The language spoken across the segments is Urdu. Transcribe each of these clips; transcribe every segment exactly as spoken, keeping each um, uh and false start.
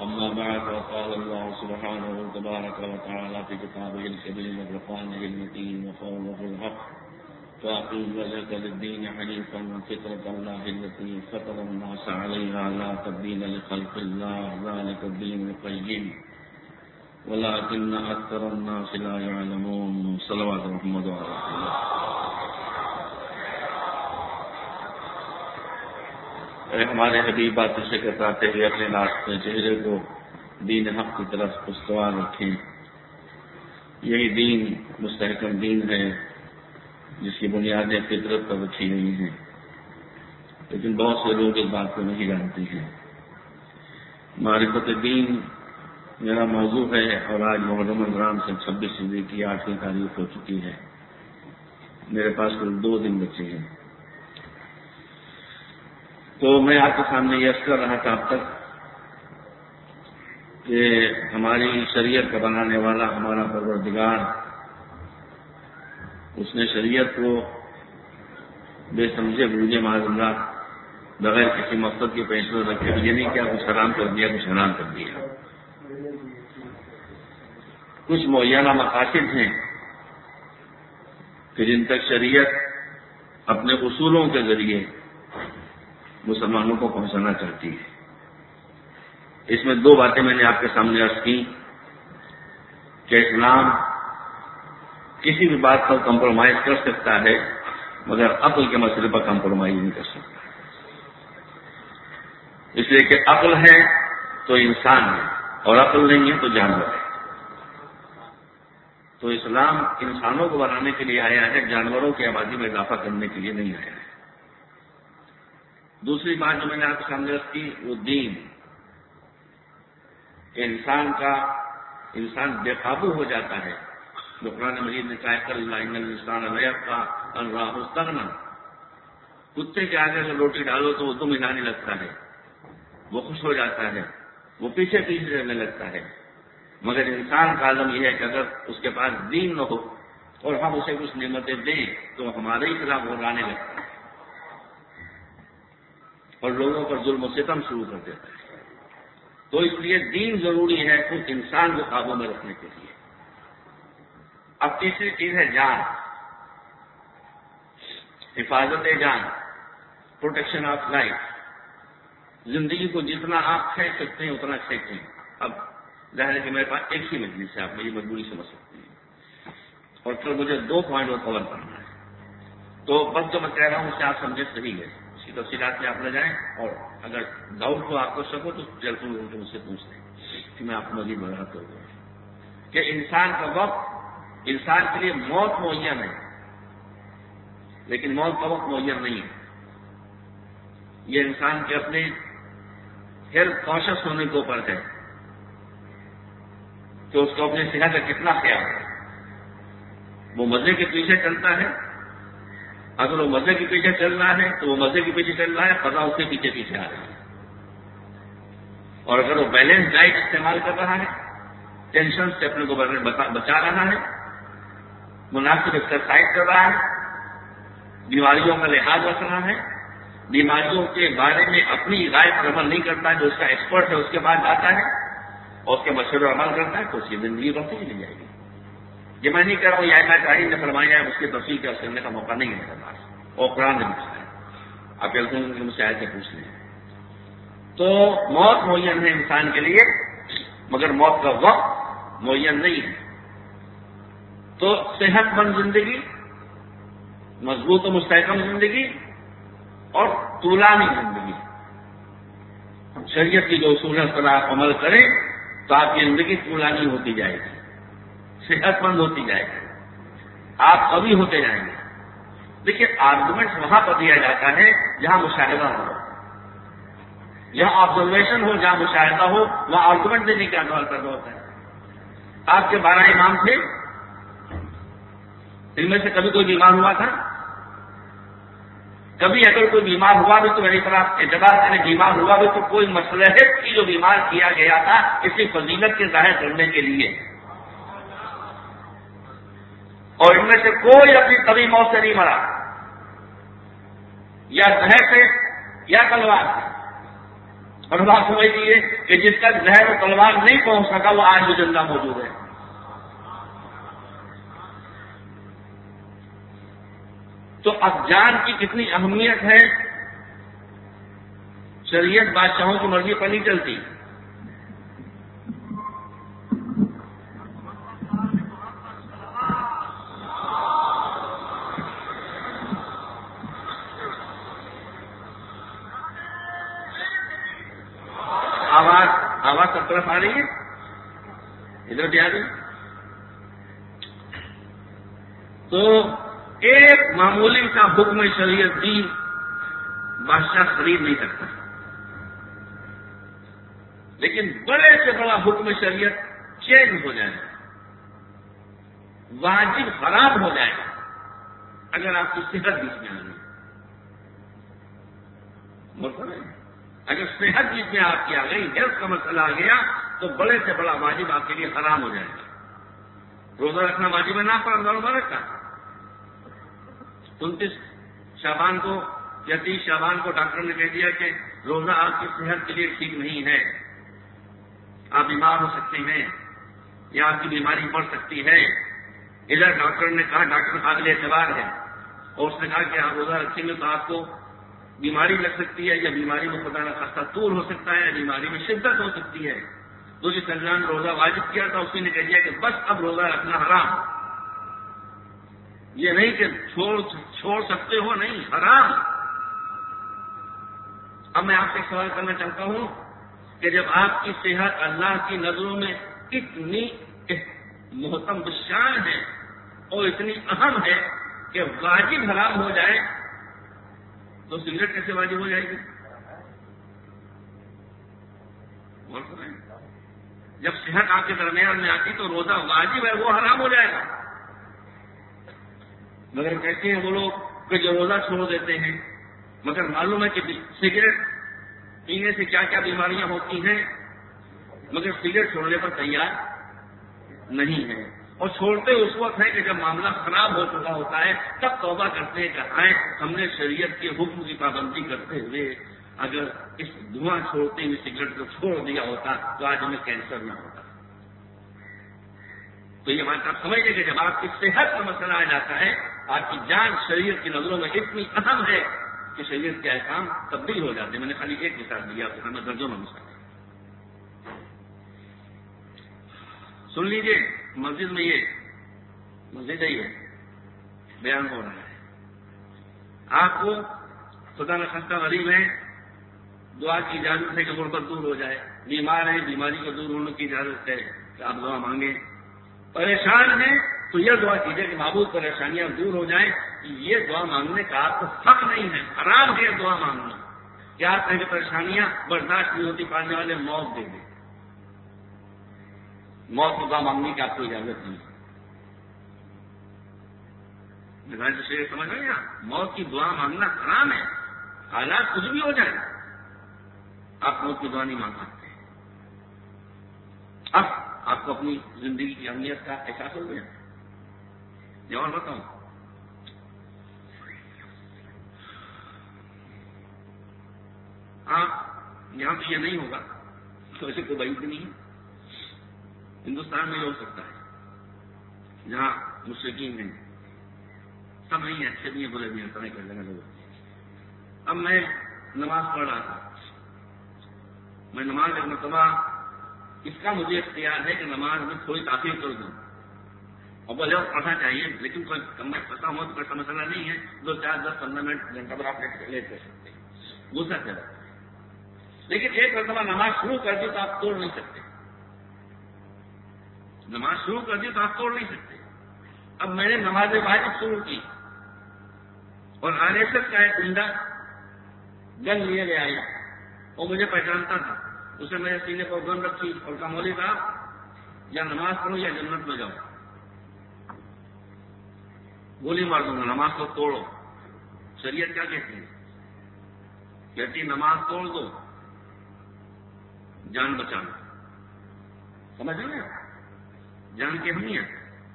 أما بعد فقال الله سبحانه وتبارك وتعالى في كتابه الكريم وفرقانه المتين وقوله الحق فأقم وجهك للدين حنيفا فطرة الله التي فطر الناس عليها لا تبديل لخلق الله ذلك الدين القيم ولكن أكثر الناس لا يعلمون صلوات محمد وعلى آله. اے ہمارے حبیب باتیں سے کتراتے ہوئے اپنے راستے چہرے کو دین حق کی طرف استوار رکھیں. یہی دین مستحکم دین ہے جس کی بنیادیں فطرت پر رکھی ہوئی ہیں، لیکن بہت سے لوگ اس بات کو نہیں جانتے ہیں. معرفت دین میرا موضوع ہے اور آج محرم الرحمن سے چھبیس صدی کی آٹھویں تاریخ ہو چکی ہے. میرے پاس کل دو دن بچے ہیں. تو میں آپ کے سامنے یہ عرض کر رہا تھا اب تک کہ ہماری شریعت کا بنانے والا ہمارا پروردگار، اس نے شریعت کو بے سمجھے بوجھے معاذ اللہ بغیر کسی مقصد کے پیش میں رکھے یہ نہیں کیا کچھ حرام کر دیا کچھ حرام کر دیا. کچھ معینہ مقاصد ہیں کہ جن تک شریعت اپنے اصولوں کے ذریعے مسلمانوں کو پہنچانا چاہتی ہے. اس میں دو باتیں میں نے آپ کے سامنے عرض کی کہ اسلام کسی بھی بات پر کمپرومائز کر سکتا ہے مگر عقل کے مسئلے پر کمپرومائز نہیں کر سکتا. اس لیے کہ عقل ہے تو انسان ہے اور عقل نہیں ہے تو جانور ہے. تو اسلام انسانوں کو بنانے کے لیے آیا ہے، جانوروں کی آبادی میں اضافہ کرنے کے لیے نہیں آیا ہے. دوسری بات جو میں نے آپ کے سامنے رکھ کی وہ دین، کہ انسان کا انسان بے قابو ہو جاتا ہے. جو قرآن مجید نے کہا کر انسان علیہ کا اللہ استغنا، کتے کے آگے اگر روٹی ڈالو تو وہ دم ہلانے لگتا ہے، وہ خوش ہو جاتا ہے، وہ پیچھے پیچھے رہنے لگتا ہے. مگر انسان کا عالم یہ ہے کہ اگر اس کے پاس دین نہ ہو اور ہم اسے کچھ نعمتیں دیں تو ہمارے ہی خلاف غرانے لگتا ہے اور لوگوں پر ظلم و ستم شروع کر دیتا ہے. تو اس لیے دین ضروری ہے خود انسان کو قابو میں رکھنے کے لیے. اب تیسری چیز ہے جان، حفاظت جان، پروٹیکشن آف لائف. زندگی کو جتنا آپ کھینچ سکتے ہیں اتنا کھینچیں. اب ظاہر ہے کہ میرے پاس ایک ہی مجلس ہے، آپ میری مجبوری سمجھ سکتے ہیں اور پھر مجھے دو پوائنٹ اور کور کرنا ہے. تو بس جو میں کہہ رہا ہوں اسے آپ سمجھے صحیح ہے. اس کی تفصیلات میں آپ لے جائیں اور اگر ڈاؤٹ کو آپ کو سکو تو ٹیلیفون کر کے مجھ سے پوچھ لیں کہ میں آپ کو مزید وضاحت کر دوں کہ انسان کا وقت، انسان کے لیے موت معین ہے لیکن موت کا وقت معین نہیں ہے. یہ انسان کے اپنے ہیلتھ کانشیس ہونے کے اوپر ہے کہ اس کو اپنی صحت کا کتنا خیال ہے. وہ مزے کے پیچھے چلتا ہے، اگر وہ مزے کے پیچھے چل رہا ہے تو وہ مزے کے پیچھے چل رہا ہے، قضا اس کے پیچھے پیچھے آ رہا ہے. اور اگر وہ بیلنس ڈائٹ استعمال کر رہا ہے، ٹینشن سے اپنے کو بچا رہا ہے، مناسب ایکسرسائز کر رہا ہے، بیماریوں کا لحاظ رکھ رہا ہے، بیماریوں کے بارے میں اپنی رائے پر عمل نہیں کرتا ہے، جو اس کا ایکسپرٹ ہے اس کے بعد جاتا ہے اور اس کے مشورے عمل کرتا ہے تو اس کی زندگی روتی چلی جائے گی. یہ میں نہیں کہہ رہا ہوں یہ آئمہ تعلیم نے فرمایا ہے، اس کی تفصیل کا کرنے کا موقع نہیں ہے میرے پاس اور قرآن نے پوچھا ہے. آپ چلتے ہیں کہ مجھ سے آئے سے پوچھ لیں. تو موت معین ہے انسان کے لیے مگر موت کا وقت معین نہیں ہے. تو صحت مند زندگی، مضبوط و مستحکم زندگی اور طولانی زندگی، شریعت کی جو اصول ہے اس پر آپ عمل کریں تو آپ کی زندگی طولانی ہوتی جائے گی، صحت مند ہوتی جائے گی، آپ قوی ہوتے جائیں گے. دیکھیے آرگومنٹ وہاں پر دیا جاتا ہے جہاں مشاہدہ ہو، جہاں آبزرویشن ہو، جہاں مشاہدہ ہو وہاں آرگومنٹ دینے کا سوال پیدا ہوتا ہے. آپ کے بارہ امام تھے، ان میں سے کبھی کوئی بیمار ہوا تھا؟ کبھی اگر کوئی بیمار ہوا بھی تو میری طرح اعتبار کرنے بیمار ہوا بھی تو کوئی مصلحت کی جو بیمار کیا گیا تھا اسی فضیلت کے ظاہر کرنے کے لیے، اور ان میں سے کوئی اپنی طبی موت سے نہیں مرا، یا زہر سے یا تلوار سے. اور بات سمجھ لیجیے کہ جس تک زہر و تلوار نہیں پہنچ سکا وہ آج بھی زندہ موجود ہے. تو اب جان کی کتنی اہمیت ہے. شریعت بادشاہوں کی مرضی پر نہیں چلتی. آواز آواز سب طرف آ رہی ہے, ادھر بھی آ رہی ہے. تو ایک معمولی کا حکم شریعت دی بادشاہ خرید نہیں سکتا, لیکن بڑے سے بڑا حکم شریعت چینج ہو جائے گا, واجب حرام ہو جائے گا اگر آپ کی صحت بیچ میں آ گئی. اگر صحت بیچ میں آپ کی آ گئی, ہیلتھ کا مسئلہ آ گیا, تو بڑے سے بڑا واجب آپ کے لیے حرام ہو جائے گا. روزہ رکھنا واجب ہے نا پر رمضان مبارک کا. انتیس شعبان کو یا تیس شعبان کو ڈاکٹر نے کہہ دیا کہ روزہ آپ کی صحت کے لیے ٹھیک نہیں ہے, آپ بیمار ہو سکتے ہیں یا آپ کی بیماری بڑھ سکتی ہے. ادھر ڈاکٹر نے کہا, ڈاکٹر قابل اعتبار ہے, اور اس نے کہا کہ آپ روزہ رکھیں گے تو آپ کو بیماری لگ سکتی ہے, یا بیماری میں خدا نخواستہ طول ہو سکتا ہے, یا بیماری میں شدت ہو سکتی ہے. تو جس انجان نے روزہ واجب کیا تھا اسی نے کہہ دیا کہ بس اب روزہ رکھنا حرام. یہ نہیں کہ چھوڑ چھوڑ سکتے ہو, نہیں, حرام. اب میں آپ سے سوال کرنا چاہتا ہوں کہ جب آپ کی صحت اللہ کی نظروں میں اتنی محترم شان ہے اور اتنی اہم ہے کہ واجب حرام ہو جائے, تو سگریٹ کیسے واجب ہو جائے گی؟ جب صحت آپ کے درمیان میں آتی تو روزہ واجب ہے, وہ حرام ہو جائے گا. مگر کہتے ہیں وہ لوگ کہ جو روزہ چھوڑ دیتے ہیں, مگر معلوم ہے کہ سگریٹ پینے سے کیا کیا بیماریاں ہوتی ہیں, مگر سگریٹ چھوڑنے پر تیار نہیں ہے. اور چھوڑتے اس وقت ہے کہ جب معاملہ خراب ہو چکا ہوتا ہے, تب توبہ کرتے ہیں کہ آئے ہم نے شریعت کے حکم کی پابندی کرتے ہوئے اگر اس دھواں چھوڑتے ہوئے سگریٹ کو چھوڑ دیا ہوتا تو آج ہمیں کینسر نہ ہوتا. تو یہ بات آپ سمجھیں کہ جب آپ کی صحت کا مسئلہ آ جاتا ہے, آپ کی جان شریعت کی نظروں میں اتنی اہم ہے کہ شریعت کے احکام تبدیل ہو جاتے ہیں. میں نے خالی ایک مثال دیا, آپ ہمیں درجوں میں مثال. سن لیجیے, مسجد میں یہ مسجد ہی ہے, بیان ہو رہا ہے. آپ کو خدا نخواستہ غریب ہے, دعا کی اجازت ہے کہ غربت دور ہو جائے. بیمار ہے, بیماری کو دور ہونے کی اجازت ہے کہ آپ دعا مانگیں. پریشان ہیں تو یہ دعا کیجیے کہ معبود پریشانیاں دور ہو جائیں. یہ دعا مانگنے کا آپ کو حق نہیں ہے, حرام ہے دعا مانگنا. کیا آپ کہیں کہ پریشانیاں برداشت نہیں ہوتی پانے والے موت دے دیں, موت کی دعا مانگنے کی آپ کو اجازت نہیں ہے. میرے تو شیر سمجھ رہے ہیں, موت کی دعا مانگنا حرام ہے. حالات کچھ بھی ہو جائے آپ موت کی دعا نہیں مانگ سکتے. اب آپ کو اپنی زندگی کی اہمیت کا احساس ہو گیا. جواب بتاؤں, آپ یہاں تو یہ نہیں ہوگا تو ایسے کوئی بعید نہیں ہے. ہندوستان میں یہ ہو سکتا ہے جہاں مشرکین ہیں, سب نہیں ہے, اچھے بھی ہیں برے بھی ہیں, طرح کر دینا لوگ. اب میں نماز پڑھ رہا تھا, میں نماز ایک مرتبہ اس کا مجھے اختیار ہے کہ نماز میں تھوڑی تاخیر کر دوں, اور بولے اور پڑھنا چاہیے, لیکن کوئی کم پتا ہو تو کوئی مسئلہ نہیں ہے. دو چار دس پندرہ منٹ گھنٹہ پر آپ لیٹ کر سکتے ہیں, غصہ چلا. لیکن ایک مرتبہ نماز شروع کر دی تو آپ توڑ نہیں سکتے. نماز شروع کر دی تو آپ توڑ نہیں سکتے. اب میں نے نماز واجب شروع کی اور آر ایس ایس کا ایک گنڈا گن لیے گیا آیا, وہ مجھے پہچانتا تھا. اسے میرے سینے پر گن رکھی اور کہا مولوی صاحب یا نماز پڑھو یا جنت میں جاؤ. گولی مار دوں گا, نماز کو توڑو. شریعت کیا کہتی ہے؟ کہتی نماز توڑ دو, جان بچانا. سمجھ رہے ہیں جان کی اہمیت.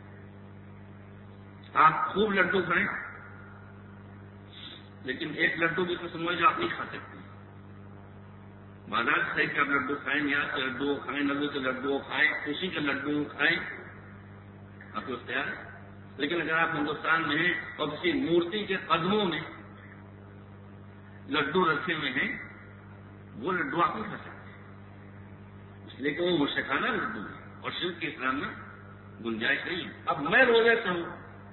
آپ خوب لڈو کھائیں, لیکن ایک لڈو بھی تو سمجھ آپ نہیں کھا سکتے. بازار سے خرید کر لڈو کھائیں، یہاں سے لڈو کھائیں، نظر کے لڈو کھائیں، خوشی کے لڈو کھائیں، آپ کو اختیار ہے۔ لیکن اگر آپ ہندوستان میں ہیں اور کسی مورتی کے قدموں میں لڈو رکھے ہوئے ہیں، وہ لڈو آپ نہیں کھا سکتے، اس لیے کہ وہ مشرکانہ لڈو ہے اور شرک کے اسلام میں گنجائش نہیں ہے۔ اب میں روزے سے ہوں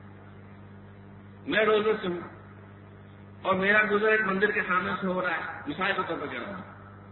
میں روزے سے ہوں اور میرا گزر ایک مندر کے سامنے سے ہو رہا ہے، مثال کے طور پر کہہ رہا ہوں،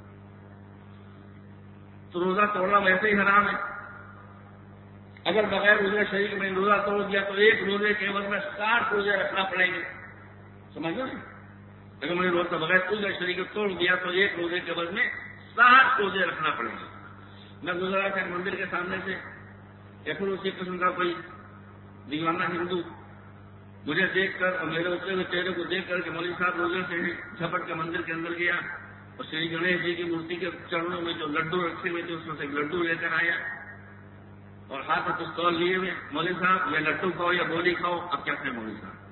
تو روزہ توڑنا ویسے ہی حرام ہے۔ اگر بغیر روزے شریک میں روزہ توڑ دیا تو ایک روزے کے عوض میں ساٹھ روزے رکھنا پڑیں گے، سمجھ لو نا؟ اگر میں نے روزہ بغیر روزے شریک توڑ دیا تو ایک روزے کے عوض میں ساٹھ روزے رکھنا پڑیں گے۔ میں گزرا تھا مندر کے سامنے سے، یا پھر اسی قسم کا کوئی دیوانہ ہندو مجھے دیکھ کر اور میرے اترے ہوئے چہرے کو دیکھ کر کہ مولوی صاحب روزے سے ہیں، جھپٹ کے مندر کے اندر گیا اور شری گنیش جی کی مورتی کے چرنوں میں جو لڈو رکھے ہوئے تھے اس میں سے ایک لڈو لے کر آیا اور ہاتھ میں پستول لیے ہوئے، مولوی صاحب یا لڈو کھاؤ یا گولی کھاؤ، اب کیا کھائیں مولوی صاحب،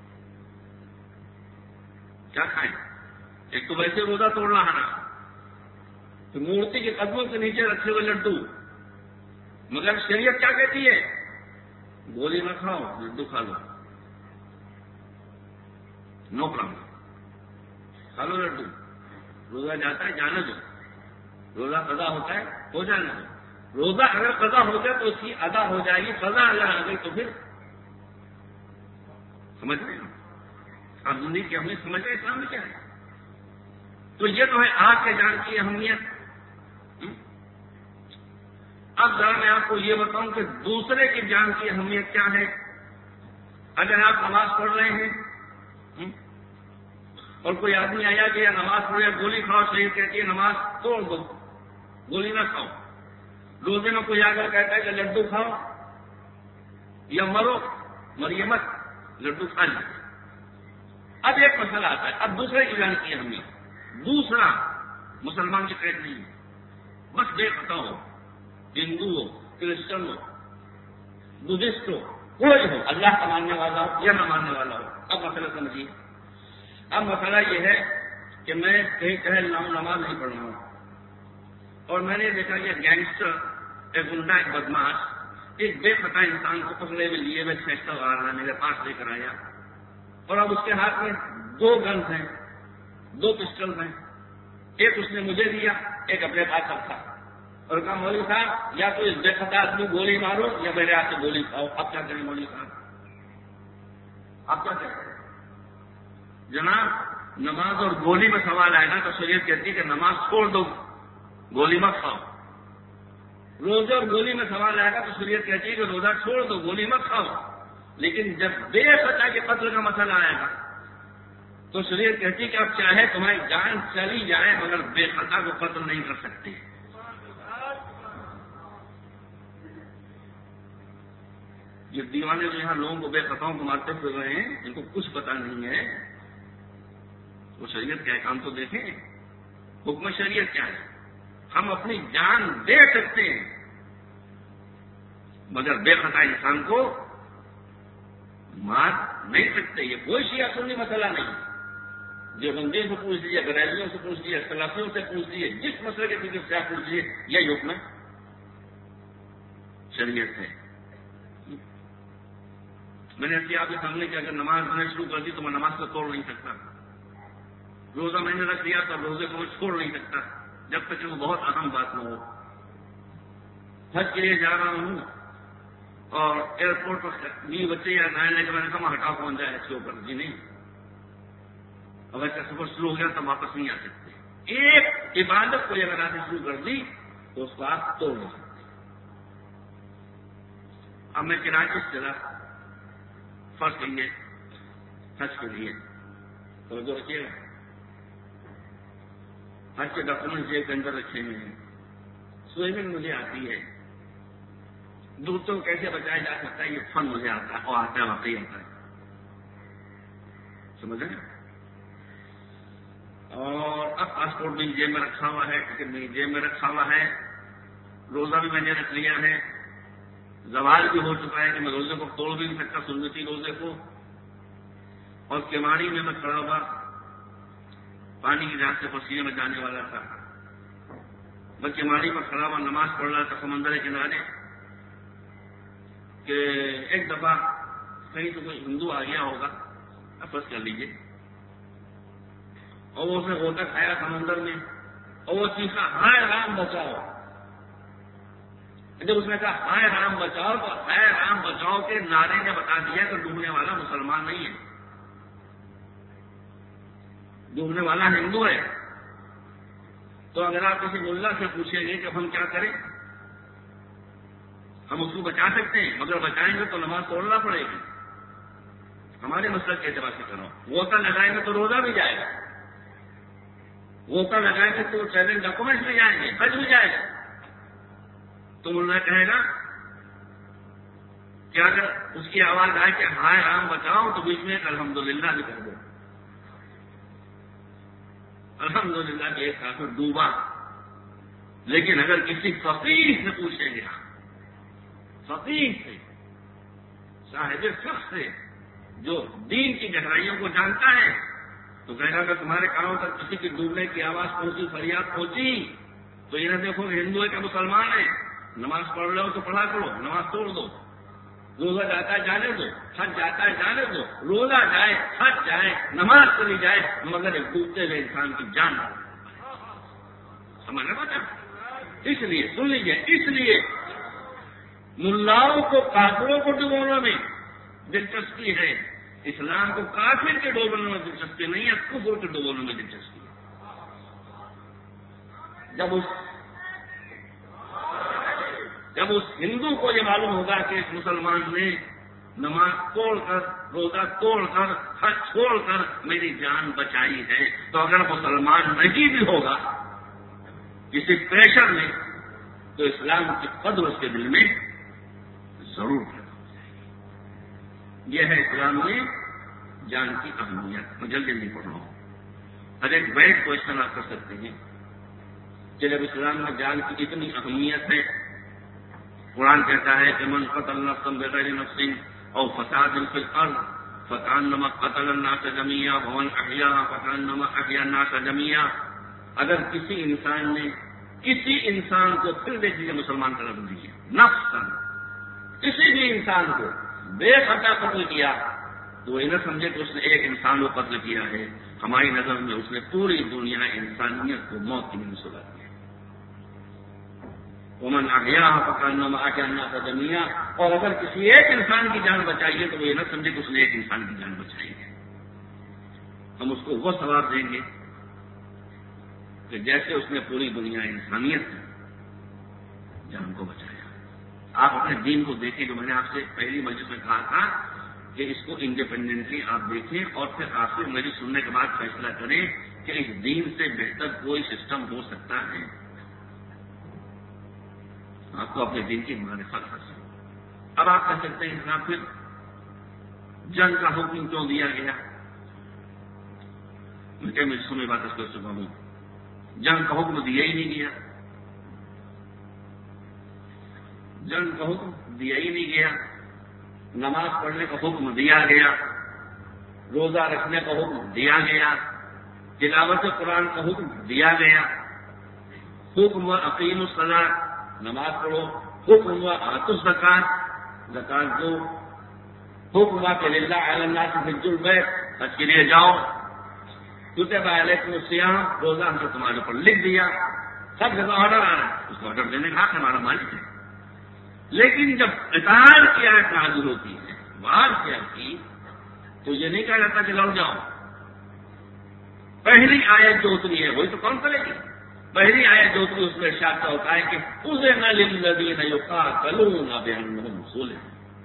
کیا کھائیں؟ ایک تو ویسے روزہ توڑنا ہے نا، تو مورتی کے قدموں کے نیچے رکھے ہوئے لڈو، مگر شریعت کیا کہتی ہے؟ گولی نہ کھاؤ، لڈو کھا لو، نو پرابلم، کھا لو لڈو، روزہ جاتا ہے جانے دو، روزہ قضا ہوتا ہے ہو جانے دو، روزہ اگر قضا ہو جائے تو اس کی ادا ہو جائے گی، قضا اگر آ گئی تو پھر سمجھ رہے ہیں آپ زندگی کی اہمیت سمجھ رہے اسلام میں کیا ہے؟ تو یہ تو ہے آگ کے جان کی اہمیت۔ اب ذرا میں آپ کو یہ بتاؤں کہ دوسرے کی جان کی اہمیت کیا ہے۔ اگر آپ نماز پڑھ رہے ہیں اور کوئی آدمی آیا کہ نماز پڑھ رہے گولی کھاؤ، شریعت کہتی ہے نماز توڑ دو، گولی نہ کھاؤ۔ روزے میں کوئی آ کر کہتا ہے کہ لڈو کھاؤ یا مرو، مریے مت، لڈو کھا لیں۔ اب ایک مسئلہ آتا ہے، اب دوسرے کی جان کی اہمیت، دوسرا مسلمان کی قید نہیں ہے، بس بے خطا ہو، ہندو ہو، کرسچن ہو، بدھسٹ ہو، کوئی ہو، اللہ کا ماننے والا ہو یا نہ ماننے والا ہو۔ اب مسئلہ سمجھیے، اب مسئلہ یہ ہے کہ میں کہیں کہہ نماز نہیں پڑھ رہا ہوں اور میں نے دیکھا کہ گینگسٹر، ایک گنڈا، ایک بدماش ایک بے خطا انسان کو پکڑے میں لیے میں کھینچتا ہوا رہا، میرے پاس لے کر آیا اور اب اس کے ہاتھ میں دو گنز ہیں، دو پسٹل ہیں، ایک اس نے مجھے دیا، ایک اپنے پاس رکھا اور کہا مولوی صاحب یا تو اس بے خطا آدمی گولی مارو یا میرے ہاتھ سے گولی کھاؤ۔ اب کیا کریں مولوی صاحب، آپ کیا کریں؟ جناب نماز اور گولی میں سوال آئے گا تو شریعت کہتی ہے کہ نماز چھوڑ دو، گولی مت کھاؤ۔ روزے اور گولی میں سوال آئے گا تو شریعت کہتی ہے کہ روزہ چھوڑ دو، گولی مت کھاؤ۔ لیکن جب بے خطا کے قتل کا مسئلہ آئے گا تو شریعت کہتی ہے کہ اب چاہے تمہاری جان چلی جائے مگر بے خطا کو قتل نہیں کر سکتی۔ یہ دیوانے جو یہاں لوگوں کو بے خطاؤں کو مارتے پھر رہے ہیں، ان کو کچھ پتا نہیں ہے، وہ شریعت کا کام تو دیکھیں، حکم شریعت کیا ہے۔ ہم اپنی جان دے سکتے ہیں مگر بے خطا انسان کو مار نہیں سکتے۔ یہ کوئی شیعہ سنی مسئلہ نہیں، جو بندے سے پوچھ لیجیے، گریجویوں سے پوچھ لیجیے، اختلافیوں سے پوچھ لیجیے، جس مسئلے کے فکر سے آپ پوچھ لیجیے، یہی حکم شریعت ہے۔ میں نے ایسی آپ کے سامنے کہ اگر نماز میں شروع کر دی تو میں نماز کو توڑ نہیں سکتا، روزہ میں نے رکھ دیا تو روزے کو میں چھوڑ نہیں سکتا جب تک کہ وہ بہت اہم بات نہ ہو۔ حج کے لیے جا رہا ہوں اور ایئرپورٹ پر بیوی بچے یا نئے لے کے میں نے کہا ہٹا پہنچ جائے اس کے اوپر، جی نہیں، اگر کا سفر شروع ہو گیا تو واپس نہیں آ سکتے۔ ایک عبادت کو اگر آپ نے شروع کر دی تو اس کو آپ توڑ نہیں سکتے۔ اب میں کراچی سے چلا فرض کریے حج کے لیے، تو جو رکھیے گا حج کے ڈاکومنٹ جیب کے اندر رکھے ہوئے ہیں، سوئمنگ مجھے آتی ہے، دوسروں کو کیسے بچایا جا سکتا ہے یہ فن مجھے آتا ہے، اور آتا ہے واقعی آتا ہے، سمجھ رہے ہیں؟ اور اب پاسپورٹ بھی جیب میں رکھا ہوا ہے، ٹکٹ بھی جیب میں رکھا ہوا ہے، روزہ بھی میں نے رکھ لیا ہے، زوال بھی ہو چکا ہے کہ میں روزے کو توڑ بھی نہیں سکتا، سنتی روزے کو، اور کیماڑی میں میں کھڑا ہوا، پانی کی جانچ سے پسینے میں جانے والا تھا، بلکہ ماڑی پر کھڑا ہوا نماز پڑھ رہا تھا سمندر کنارے کہ ایک دفعہ کہیں تو کوئی ہندو آ گیا ہوگا، فرض کر لیجیے، اور وہ اسے غوطہ کھایا سمندر میں، اور وہ چیخا ہائے رام بچاؤ۔ جب اس نے کہا ہائے رام بچاؤ تو ہائے رام بچاؤ کے نعرے نے بتا دیا کہ ڈوبنے والا مسلمان نہیں ہے، ڈوبنے والا ہندو ہے۔ تو اگر آپ کسی ملا سے پوچھیں گے کہ ہم کیا کریں، ہم اس کو بچا سکتے ہیں، مگر بچائیں گے تو نماز توڑنا پڑے گی۔ ہمارے مسلک کے اعتبار سے کرو، غوطہ لگائیں گے تو روزہ بھی جائے گا، غوطہ لگائیں گے تو ٹریولنگ ڈاکومنٹس بھی جائیں گے، حج بھی جائے گا۔ تو ملا کہے گا کہ اگر اس کی آواز آئے کہ ہائے رام بچاؤ تو بیچ میں ایک الحمدللہ بھی کر دو، الحمدللہ کہ ایک کافر ڈوبا۔ لیکن اگر کسی فقیہ سے پوچھیں گے، فقیہ سے، صاحب فقہ سے، جو دین کی گہرائیوں کو جانتا ہے، تو کہے گا کہ تمہارے کانوں تک کسی کی ڈوبنے کی آواز پہنچی، فریاد پہنچی، تو یہ نہ دیکھو کہ ہندو ہے کہ مسلمان ہے، نماز پڑھ رہے ہو تو پڑھا کرو، نماز توڑ دو، روزہ جاتا ہے جانے دو، حج جاتا ہے جانے دو، روزہ جائے، حج جائے، نماز چلی جائے، مگر ایک ڈوبتے ہوئے انسان کی جان سمجھنا پڑتا۔ اس لیے سن لیجیے، اس لیے ملاؤں کو کافروں کو ڈبونے میں دلچسپی ہے، اسلام کو کافر کے ڈوبنے میں دلچسپی نہیں ہے، کفر کے ڈوبنے میں دلچسپی ہے۔ جب اس جب اس ہندو کو یہ معلوم ہوگا کہ اس مسلمان نے نماز توڑ کر، روزہ توڑ کر، حج چھوڑ کر میری جان بچائی ہے، تو اگر مسلمان نہیں بھی ہوگا کسی پریشر میں، تو اسلام کی قدر اس کے دل میں ضرور ہے۔ یہ ہے اسلام میں جان کی اہمیت۔ میں جلدی نہیں پڑھ رہا ہوں، ہر ایک بیت کو استعمال کر سکتے ہیں کہ جب اسلام میں جان کی اتنی اہمیت ہے، قرآن کہتا ہے کہ من قتل نفسا بغیر نفس او فساد فی الارض فکانما قتل الناس جميعا ومن احیاها فکانما احیا الناس جميعا۔ اگر کسی انسان نے کسی انسان کو، پھر دیکھیے مسلمان کا لفظ دیجیے، نفسا، کسی بھی انسان کو بے خطا قتل کیا تو یہ نہ سمجھے کہ اس نے ایک انسان کو قتل کیا ہے، ہماری نظر میں اس نے پوری دنیا انسانیت کو موت کی نہیں سلا دیا۔ ومن احیاها فکانما احیا الناس جميعا، اور اگر کسی ایک انسان کی جان بچائی ہے تو وہ یہ نہ سمجھے کہ اس نے ایک انسان کی جان بچائی ہے، ہم اس کو وہ ثواب دیں گے کہ جیسے اس نے پوری دنیا انسانیت کی جان کو بچایا۔ آپ اپنے دین کو دیکھیں، جو میں نے آپ سے پہلی مجلس میں کہا تھا کہ اس کو انڈیپینڈنٹلی آپ دیکھیں اور پھر آخر میری سننے کے بعد فیصلہ کریں کہ اس دین سے بہتر کوئی سسٹم ہو سکتا ہے؟ آپ کو اپنے دین کی معرفت حاصل۔ اب آپ کہہ سکتے ہیں جناب پھر جنگ کا حکم کیوں دیا گیا؟ میں کہ میری سنی بات اس کو چکا ہوں، جنگ کا حکم دیا ہی نہیں گیا، جنگ کا حکم دیا ہی نہیں گیا، نماز پڑھنے کا حکم دیا گیا، روزہ رکھنے کا حکم دیا گیا، تلاوت قرآن کا حکم دیا گیا، حکم و اقیم الصلاۃ، نماز پڑھو، حکم و آتوا الزکات، زکات دو، حکم و کہ للہ علی الناس حج البیت، حج کے لیے جاؤ، کتب علیکم الصیام، روزہ ہم نے تمہارے اوپر لکھ دیا، سب جگہ آرڈر آ رہا ہے، اس کو آرڈر دینے کا حق ہمارا مالک ہے۔ لیکن جب قتال کی آیت نازل ہوتی ہے، وار کیا کی، تو یہ نہیں کہا جاتا کہ لڑ جاؤ، پہلی آیت جو اتری ہے وہی تو کون کرے گی؟ پہلی آیت جو اتری اس میں ارشاد ہوتا ہے کہ اذن للذین یقاتلون بانہم ظلم۔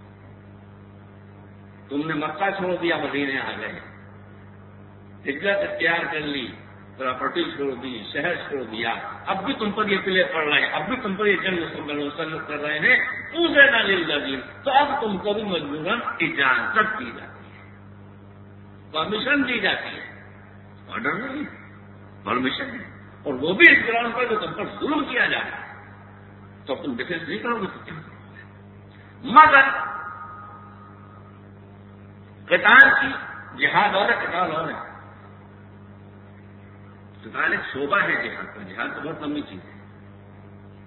تم نے مکہ چھوڑ دیا، مدینے آ گئے، ہجرت اختیار کر لی، پراپرٹی چھوڑ دی، شہر چھوڑ دیا، اب بھی تم پر یہ پلے پڑ رہے ہیں، اب بھی تم پر یہ جنگ مسلط کر رہے ہیں، اذن للذین، تو اب تم کو بھی مجبوراً اجازت دی جاتی ہے، پرمیشن دی جاتی ہے، آرڈر نہیں، پرمیشن ہے، اور وہ بھی اس گراؤنڈ پر جو تم پر ظلم کیا جا رہا ہے، تو تم ڈیفینس نہیں کرو گے تو کیا کرو گے؟ مگر قتال کی جہاد اور ہے، قتال اور ہے، قتال ایک شعبہ ہے جہاد کا، جہاد تو بہت لمبی چیز ہے،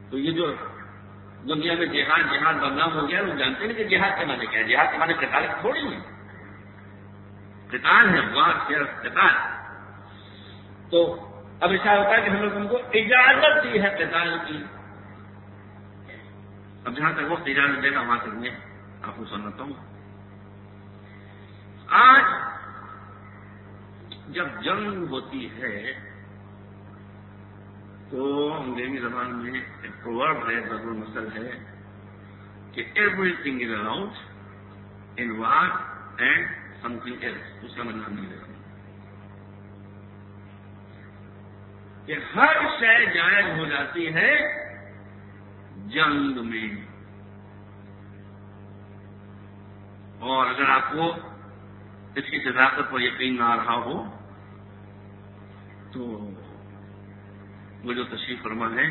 تو یہ جو دنیا میں جہاد جہاد بدنام ہو گیا، لوگ جانتے ہیں کہ جہاد کے معنی کیا ہے. جہاد کے معنی قتال تھوڑی ہے، قتال ہے، وار صرف قتال. تو اب ایسا ہوتا ہے کہ ہم لوگ ان کو اجازت دی ہے قتال کی. اب جہاں تک وقت اجازت دے گا وہاں تک میں آپ کو سناتا ہوں. آج جب جنگ ہوتی ہے تو انگریزی زبان میں ایک پروورب ہے، ضرب المثل ہے کہ everything is allowed in war and something else. اس کا میں نام نہیں لے رہا ہوں کہ ہر شے جائز ہو جاتی ہے جنگ میں. اور اگر آپ کو اس کی صداقت پر یقین نہ آ رہا ہو تو وہ جو تشریف فرما ہے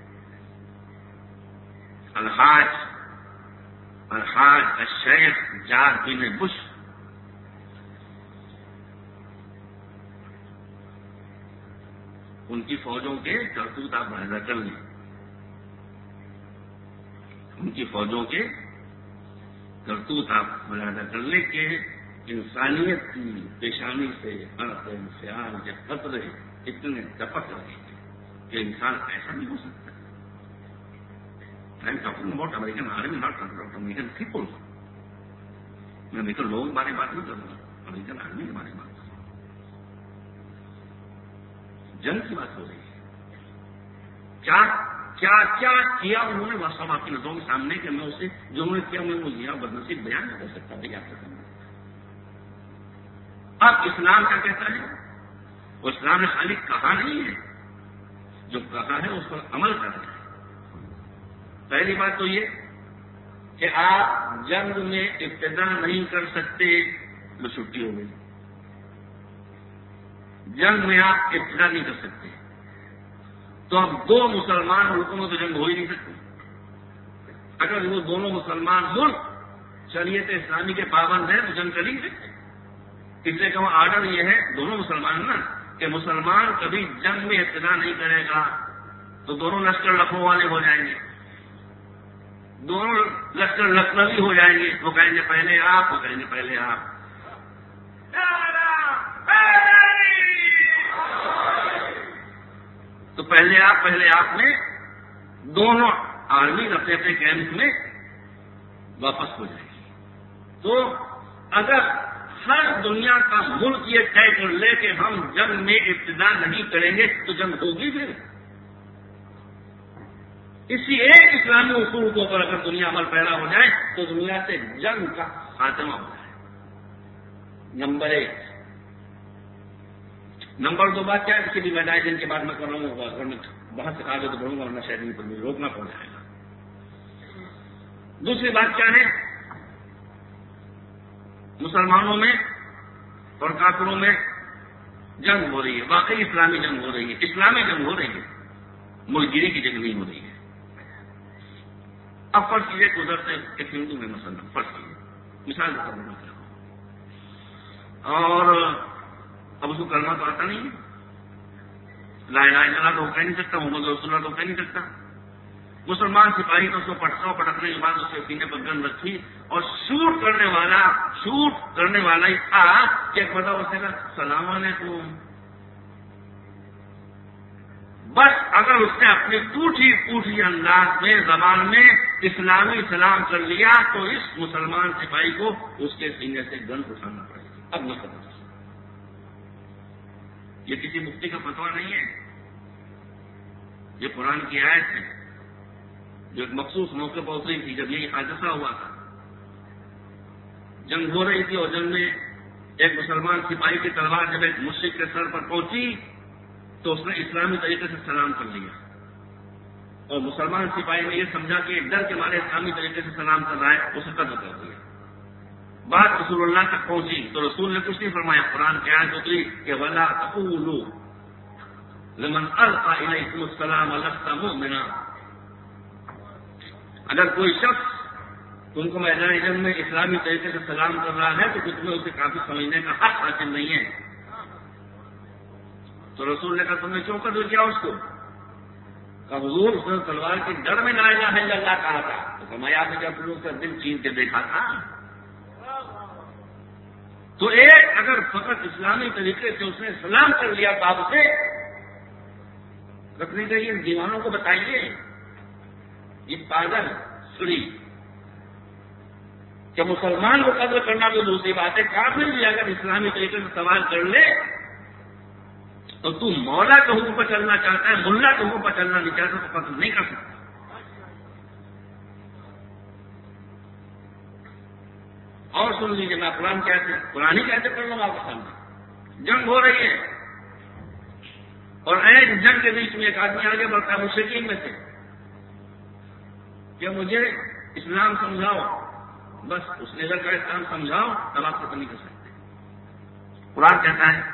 الحاج الحاج الشیخ جارج بن بش، ان کی فوجوں کے کرتوت آپ ملاحظہ کر لیں. ان کی فوجوں کے کرتوت آپ ملاحظہ کر لیں کہ انسانیت کی پیشانی سے انفعال کے خطرے اتنے ٹپک رہے ہیں کہ انسان ایسا نہیں ہو سکتا. I am talking about American army, not talking about American people. میں امریکن لوگوں کے بارے میں بات نہیں کروں گا، امریکن آرمی کے بارے میں بات کروں گا. جنگ کی بات ہو رہی ہے. کیا کیا کیا کیا انہوں نے واسطہ آپ کی نظروں کے سامنے کہ میں اسے جو انہوں نے کیا میں وہ لیا بدنصیب بیان نہیں کر سکتا. بھائی آپ کو اب اسلام کیا کہتا ہے؟ وہ اسلام نے خالی کہا نہیں ہے، جو کہا ہے اس پر عمل کر رہے ہیں. پہلی بات تو یہ کہ آپ جنگ میں ابتدا نہیں کر سکتے تو چھٹی ہو گئی. جنگ میں آپ ابتدا نہیں کر سکتے تو اب دو مسلمان ملکوں میں تو جنگ ہو ہی نہیں سکتی. اگر وہ دونوں مسلمان ملک شریعت اسلامی کے پابند ہیں تو جنگ کر ہی نہیں سکتے. اس لیے کہ وہ آرڈر یہ ہے دونوں مسلمان نا کہ مسلمان کبھی جنگ میں ابتدا نہیں کرے گا تو دونوں لشکر لکھنؤ والے ہو جائیں گے، دونوں لشکر لکھنوی ہو جائیں گے. وہ کہیں گے پہلے آپ، وہ کہیں گے پہلے آپ. تو پہلے آپ پہلے آپ میں دونوں آرمی اپنے اپنے کیمپ میں واپس ہو جائے گی. تو اگر ہر دنیا کا ملک یہ طے کر لے کہ ہم جنگ میں ابتدا نہیں کریں گے تو جنگ ہوگی پھر. اسی ایک اسلامی اصول کے اوپر اگر دنیا عمل پیدا ہو جائے تو دنیا سے جنگ کا خاتمہ ہو جائے. نمبر ایک. نمبر دو بات کیا ہے؟ کسی بھی میدان جن کے بعد میں کر رہا ہوں اگر میں بہت سے کاغذ بڑھوں گا ورنہ شاید نہیں پر مجھے روکنا پڑ جائے گا. دوسری بات کیا ہے؟ مسلمانوں میں اور کافروں میں جنگ ہو رہی ہے، واقعی اسلامی جنگ ہو رہی ہے، اسلامی جنگ ہو رہی ہے، ملک گیری کی جنگ نہیں ہو رہی ہے. اب فرض کیجیے گزرتے ایک ہندو میں مسلمان فرض کیجیے مثال کے طور پر کر رہا ہوں اور اب اس کو کرنا تو آتا نہیں ہے، لا الہ الا اللہ تو وہ کہہ نہیں سکتا، محمد رسول اللہ تو کہہ نہیں سکتا. مسلمان سپاہی تو اس کو پٹکا پٹکنے کے بعد اس کے سینے پر گن رکھی اور شوٹ کرنے والا شوٹ کرنے والا ہی تھا کہ پتا اسے کا السلام علیکم. بس اگر اس نے اپنی ٹوٹی پوٹی انداز میں زبان میں اسلامی سلام کر لیا تو اس مسلمان سپاہی کو اس کے سینے سے گن اٹھانا پڑے گا. اب نہ سمجھ، یہ کسی مفتی کا فتویٰ نہیں ہے، یہ قرآن کی آیت ہے جو ایک مخصوص موقع پر اتری تھی جب یہ حادثہ ہوا تھا. جنگ ہو رہی تھی اور جنگ میں ایک مسلمان سپاہی کی تلوار جب ایک مشرک کے سر پر پہنچی تو اس نے اسلامی طریقے سے سلام کر لیا اور مسلمان سپاہی نے یہ سمجھا کہ ایک ڈر کے مارے اسلامی طریقے سے سلام کر رہا ہے، اسے قتل کر دیا. بات رسول اللہ تک پہنچی تو رسول نے کچھ نہیں فرمایا. قرآن کی آیت اتری کہ وَلَا تَقُولُوا لِمَنْ أَلْقَىٰ إِلَيْكُمُ السَّلَامَ لَسْتَ مُؤْمِنًا. اگر کوئی شخص تم کو میدان جنگ میں اسلامی طریقے سے سلام کر رہا ہے تو تمہیں اسے کافی سمجھنے کا حق حاصل نہیں ہے. تو رسول نے کہا تم نے کیوں قتل کیا اس کو؟ کہ حضور اس نے تلوار کی ڈر میں لا الہ الا اللہ کہا تھا، تو فرمایا آپ نے جب اس کا دل چین کے دیکھا تھا. تو ایک اگر فقط اسلامی طریقے سے اس نے سلام کر لیا تو آپ سے رکھنے کے لیے دیوانوں کو بتائیے، یہ پاگل سڑی کہ مسلمان کو قدر کرنا بھی دوسری بات ہے، کافر بھی اگر اسلامی طریقے سے سوال کر لے تو تو مولا کے حکم پر چلنا چاہتا ہے، ملا کے حکم پر چلنا نہیں چاہتا تو قتل نہیں کر سکتا. اور سن لیجیے، میں قرآن کیسے قرآن ہی کیسے کر لوں گا آپ کے سامنے. جنگ ہو رہی ہے اور ایک جنگ کے بیچ میں ایک آدمی آگے بڑھتا ہے مشرکین میں سے کہ مجھے اسلام سمجھاؤ. بس اس نے اگر کا اسلام سمجھاؤ تب آپ ختم نہیں کر سکتے. قرآن کہتا ہے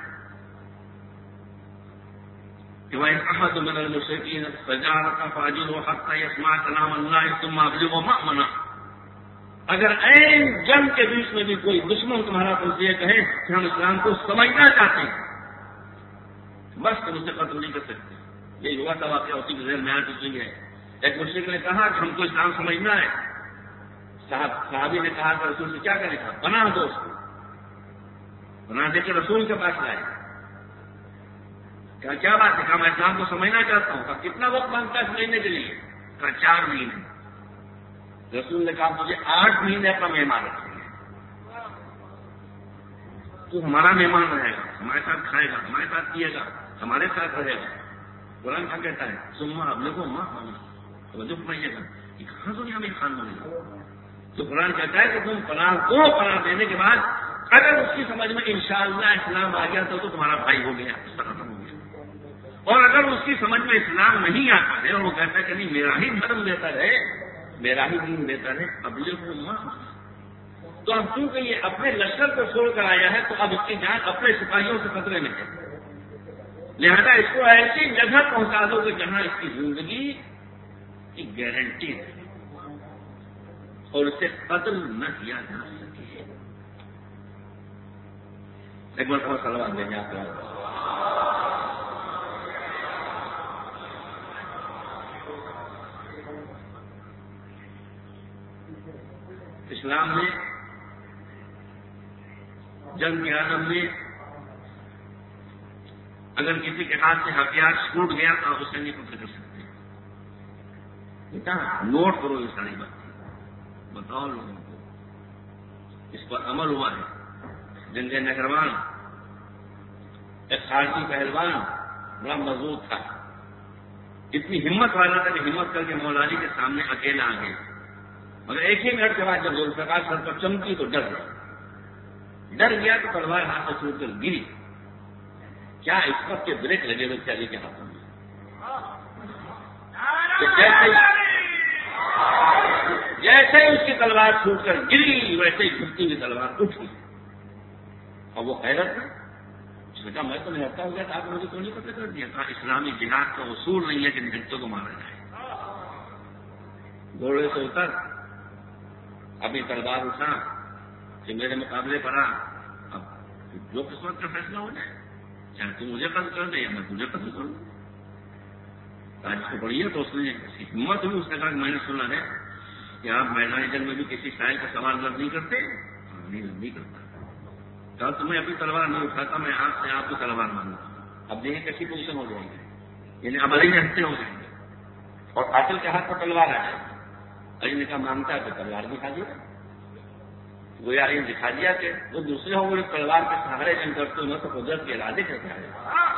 کہ وہ احد من المشرکین استجارک فاجرہ حتی یسمع کلام اللہ ثم ابلغہ مأمنہ. اگر این جنگ کے بیچ میں بھی کوئی دشمن تمہارا تم یہ کہے کہ ہم اسلام کو سمجھنا چاہتے ہیں، بس تم اسے قتل نہیں کر سکتے. یہ ہوا تھا واقعہ اسی کے ذہن میں آ چکی ہے. ایک مشرک نے کہا کہ ہم کو اسلام سمجھنا ہے. صاحب صحابی نے کہا کہ رسول سے کیا کرے گا؟ پناہ دو اس کو. پناہ دے کے رسول کے پاس لائے. کہا کیا بات ہے؟ کہا میں اسلام کو سمجھنا چاہتا ہوں. کہا کتنا وقت مانگتا ہے سمجھنے کے لیے؟ کہا چار مہینے. رسول نے کہا مجھے آٹھ مہینے اپنا مہمان رکھیں گے. تو ہمارا مہمان رہے گا، ہمارے ساتھ کھائے گا، ہمارے ساتھ پیے گا، ہمارے ساتھ رہے گا. قرآن کیا کہتا ہے؟ سما اب لوگوں ماں ہونا توجہ فرمائیے گا، یہ کہاں دنیا میں خان بنے گا. تو قرآن کہتا ہے کہ تم پناہ کو پناہ دینے کے بعد اگر اس کی سمجھ میں انشاءاللہ اسلام آ گیا تو تمہارا بھائی ہو گیا، اس طرح ختم ہو گیا. اور اگر اس کی سمجھ میں اسلام نہیں آتا ہے اور وہ کہتا ہے کہ نہیں میرا ہی دھرم دیتا رہے، میرا ہی دین دیتا رہے، اب یہ ماں. تو اب چونکہ یہ اپنے لشکر کو چھوڑ کر آیا ہے تو اب اس کی جان اپنے سپاہیوں سے خطرے میں ہے. لہذا اس کو ایسی جگہ پہنچا دو کہ جہاں اس کی زندگی کی گارنٹی ہے اور اسے قتل نہ کیا جا سکے. ایک بار اور سلام دیں آپ کو. اسلام میں جنگ کے عالم میں اگر کسی کے ہاتھ سے ہتھیار چھوٹ گیا تو آپ اسے نہیں قتل کر سکتے. بیٹا نوٹ کرو یہ ساری بات، بتاؤ لوگوں کو. اس پر عمل ہوا ہے. جنگ نہروان ایک خارجی پہلوان بڑا مضبوط تھا، اتنی ہمت والا تھا کہ ہمت کر کے مولالی کے سامنے اکیلا آ گیا. مگر ایک ہی منٹ کے بعد جب ذوالفقار سر پر چمکی تو ڈر گیا. ڈر گیا تو تلوار ہاتھ سے چھوٹ کر گری. کیا اس وقت کے بریک لگے ہوئے چالی کے ہاتھوں میں. جیسے جیسے ہی اس کی تلوار چھوٹ کر گری ویسے ہی گرتی ہوئی تلوار اٹھ گئی. اور وہ حیرت میں اس نے کہا میں تو نہیں ہٹا ہو گیا تھا، آپ نے مجھے کیوں نہیں قتل کر دیا؟ کہا اسلامی جہاد کا اصول نہیں ہے کہ نہتوں کو مارا جائے. گھوڑے سے اتر ابھی تلوار اٹھا کہ میرے مقابلے پر آ، اب جو قسمت کا فیصلہ ہو جائے، چاہے تو مجھے قتل کر دے یا میں تجھے قتل کر دوں. آج کو پڑھی ہے تو اس نے ہمت ہوئی. اس نے کہا کہ میں نے سنا ہے کہ آپ میدان جنگ میں بھی کسی سائل کا سوال رد نہیں کرتے. نہیں نہیں کرتا. کہا تمہیں اپنی تلوار نہیں اٹھاتا، میں آپ سے آپ کی تلوار مانگوں. اب دیکھیں کیسی پوزیشن ہو جائے گی، یعنی اب علی ہنستے ہو جائیں گے اور قاتل کے ہاتھ پر تلوار آ جائے. علی نے کہا مانگتا ہے تو تلوار دکھا دیا. وہ یار یہ دکھا دیا کہ وہ دوسرے ہوں گے تلوار کے سہارے جنگ کرتے ہوئے تو قدرت کے ارادے کرتا ہے.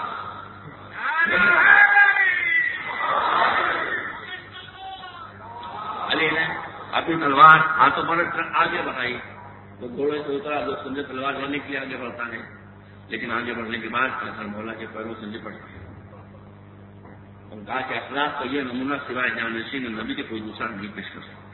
علی نے اپنی تلوار ہاتھوں پر رکھ کر آگے بڑھائی. وہ گھوڑے سے اترا، لوگ سمجھے تلوار لینے کے لیے آگے بڑھتا ہے، لیکن آگے بڑھنے کے بعد اثر مولا کے پیروں سے لپٹ گئے. اور کہا کہ اخلاق کا یہ نمونہ سوائے جانشین نبی کے کوئی دوسرا نہیں پیش کر سکتا.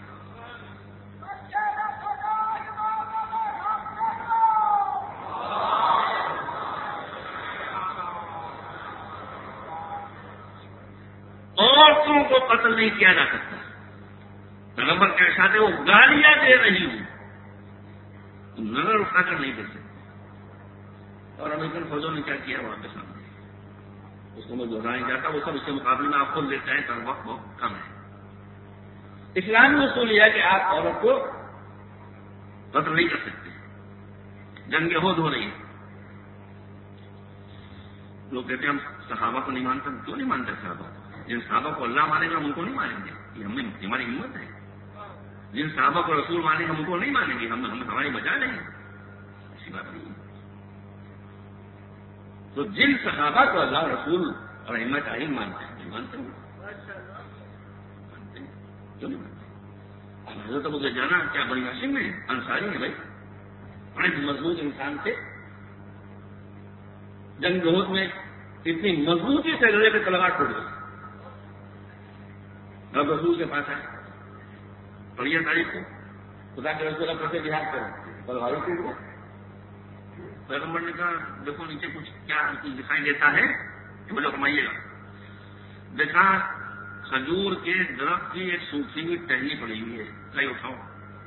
عورتوں کو قتل نہیں کیا جا سکتا. پیغمبر کے ارشاد ہے وہ گالیاں دے رہی ہوں نظر اٹھا کر نہیں دے سکتے. اور امریکن فوجوں نے کیا کیا وہاں کے سامنے اس کو میں دہرایا نہیں جاتا، وہ سب اس کے مقابلے میں آپ خود لیتے ہیں تو وقت بہت کم ہے۔ اسلامی اصول یہ ہے کہ آپ عورت کو قتل نہیں کر سکتے۔ جنگ احد ہو رہی ہے، لوگ کہتے ہیں ہم صحابہ کو نہیں مانتے، کیوں نہیں مانتے صحابہ؟ جن صحابہ کو اللہ مانے گا ہم ان کو نہیں مانیں گے، یہ ہمیں ہماری ہمت ہے۔ جن صحابہ کو رسول مانیں گے ہم ان کو نہیں مانیں گے، ہم ہماری مجال نہیں ہے، ایسی بات نہیں ہے۔ تو جن صحابہ کو اللہ رسول اور اہمت عالم مانتے ہیں مانتے ہیں مانتے ہیں کیوں نہیں مانتے؟ اب حضرت ابو دجانہ کیا بنی ہاشم میں انصاری ہیں بھائی، بڑے مضبوط انسان تھے۔ جنگ احد میں اتنی مضبوطی سے لڑے پہ تلوار ٹوٹ گئی، اب رسول کے پاس آئے، پڑھیے تاریخ کو، خدا کے رسول اللہ کیسے جہاد کرو، تلوار ٹوٹ گئی۔ پیغمبر نے کہا دیکھو نیچے کچھ کیا دکھائی دیتا ہے، مجھے فرمائیے گا۔ دیکھا کھجور کے درخت کی ایک سوکھی ہوئی ٹہنی پڑی ہوئی ہے، کہیں اٹھاؤ۔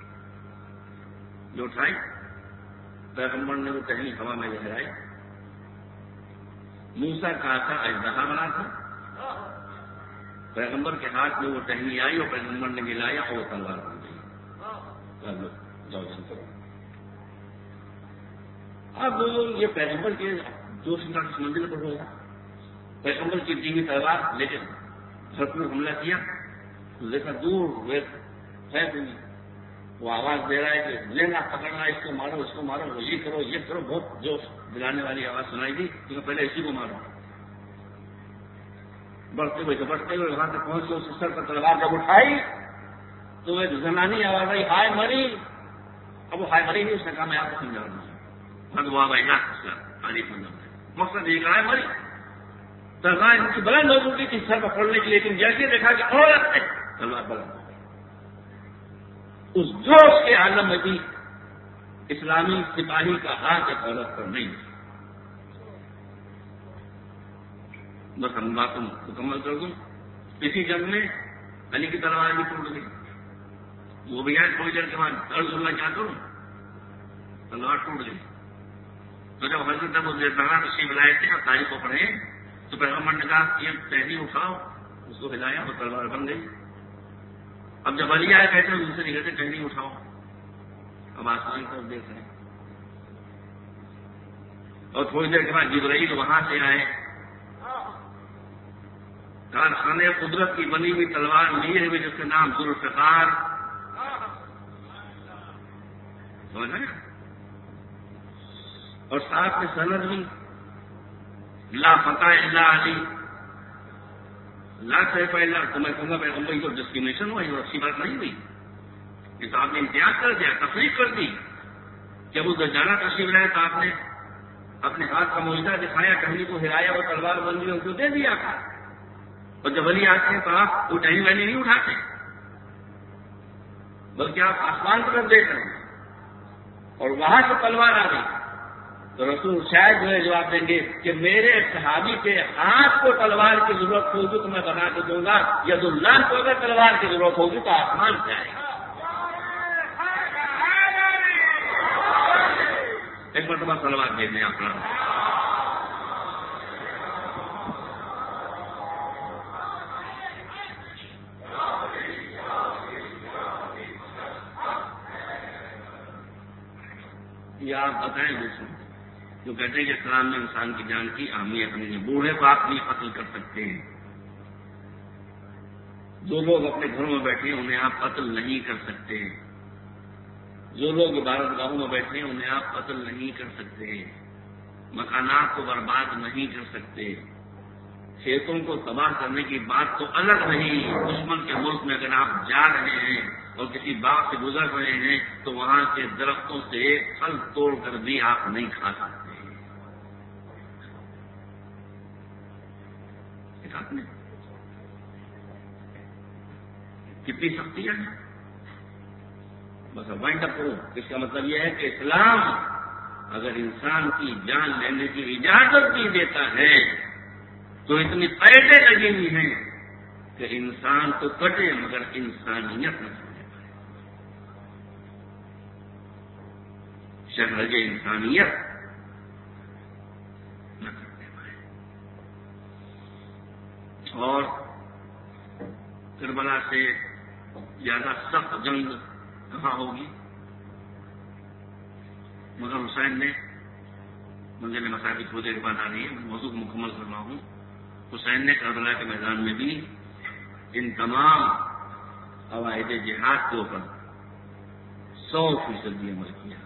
جو اٹھائی پیغمبر نے وہ ٹہنی ہوا میں لہرائی، موسیٰ کا آقا اژدہا بنا تھا، پیغمبر کے ہاتھ میں وہ ٹہنی آئی اور پیغمبر نے ملایا اور وہ تلوار بن گئی۔ جاؤ جان کرو۔ اب یہ پیغمبر کے جوش کا مندر پر ہوگا، پیغمبر کی دی ہوئی تلوار لیکن گھر پر حملہ کیا، دیکھا دور ہے کوئی، وہ آواز دے رہا ہے کہ لینا پکڑنا، اس کو مارو اس کو مارو، وہ یہ کرو یہ کرو، بہت جوش دلانے والی آواز سنائی دی، کیونکہ پہلے اسی کو مارو۔ بڑھتے ہوئے بڑھتے ہوئے وہاں سے پہنچ کے اس سر پر تلوار جب اٹھائی تو ایک زنانی آواز آئی، ہائے مری۔ اب وہ ہائے مری نہیں، اس نے کہا میں آپ کو سمجھا رہا ہوں، بھگوا بھائی تعریف مقصد یہ کہا ہے مری تلوار ان کی بلند ہو چکی تھی سر پکڑنے کی، لیکن جیسے دیکھا کہ عورت ہے تلوار بلند، اس جوش کے عالم میں بھی اسلامی سپاہی کا ہاتھ ایک عورت پر نہیں۔ بس ہم بات مکمل کر دوں، اسی جنگ میں علی کی تلوار بھی ٹوٹ گئی، وہ بھی آئے تھوڑی دیر کے بعد عرض اللہ کیا کروں، تلوار ٹوٹ گئی۔ تو جب حضرت ابو دجانہ تشریف لائے تھے اور تاریخ کو پڑھے تو پیغمبر نے کہا یہ ٹہنی اٹھاؤ، اس کو ہلایا اور تلوار بن گئی۔ اب جب علی آئے کہتے ہیں دوسرے کہتے ٹہنی اٹھاؤ، اب آسمان کی طرف دیکھ رہے ہیں، اور تھوڑی دیر کے بعد جبرائیل وہاں سے آئے، کارخانے قدرت کی بنی ہوئی تلوار لیے ہوئے جس کا نام ذوالفقار، سمجھ رہے ہیں، اور ساتھ میں سند بھی لا فتح الا علی، لا سیف الا، تو میں کہوں گا پیغمبر کی ڈسکریمنیشن ہوئی اور اچھی بات نہیں ہوئی، اس آپ نے امتیاز کر دیا، تفریق کر دی۔ جب وہ دجانہ تشریف لائے تو آپ نے اپنے ہاتھ کا معجزہ دکھایا، ٹہنی کو ہلایا، وہ تلوار بن گئی، ان کو دے دیا تھا۔ اور جب علی آتے ہیں تو آپ وہ ٹہنی وہنی نہیں اٹھاتے، بلکہ آپ آسمان کی طرف دیکھ رہے ہیں اور وہاں سے تلوار آ گئی، تو رسول شاید جو ہے جواب دیں گے کہ میرے صحابی کے ہاتھ کو تلوار کی ضرورت ہوگی تو میں بنا کے دوں گا، ید اللہ کو اگر تلوار کی ضرورت ہوگی تو آسمان سے آئے گا۔ ایک مرتبہ تلوار دے دیں اپنا۔ یہ آپ بتائیں دوسروں جو کہتے ہیں کہ اسلام میں انسان کی جان کی اہمیت نہیں ہے، بوڑھے کو آپ نہیں قتل کر سکتے ہیں، جو لوگ اپنے گھروں میں بیٹھے ہیں انہیں آپ قتل نہیں کر سکتے، جو لوگ عبادت گاہوں میں بیٹھے ہیں انہیں آپ قتل نہیں کر سکتے، مکانات کو برباد نہیں کر سکتے، کھیتوں کو تباہ کرنے کی بات تو الگ نہیں، دشمن کے ملک میں اگر آپ جا رہے ہیں اور کسی باغ سے گزر رہے ہیں تو وہاں کے درختوں سے ایک پھل توڑ کر بھی آپ نہیں کھا سکتے۔ آپ نے کتنی سختیاں ہیں، بس وائنڈ اپ کرو، اس کا مطلب یہ ہے کہ اسلام اگر انسان کی جان لینے کی اجازت بھی دیتا ہے تو اتنی قیدیں لگی ہوئی ہیں کہ انسان تو کٹے مگر انسانیت نہ چھوڑے پائے، شہرج انسانیت نہ کرنے پائے۔ اور کربلا سے زیادہ سخت جنگ کہاں ہوگی؟ مگر حسین نے منزل مساجد کو دیکھ بات آ رہی ہے، موضوع کو مکمل کر رہا ہوں. حسین نے کربلا کے میدان میں بھی ان تمام قواعد جہاد کے اوپر سو فیصدی عمل کیا.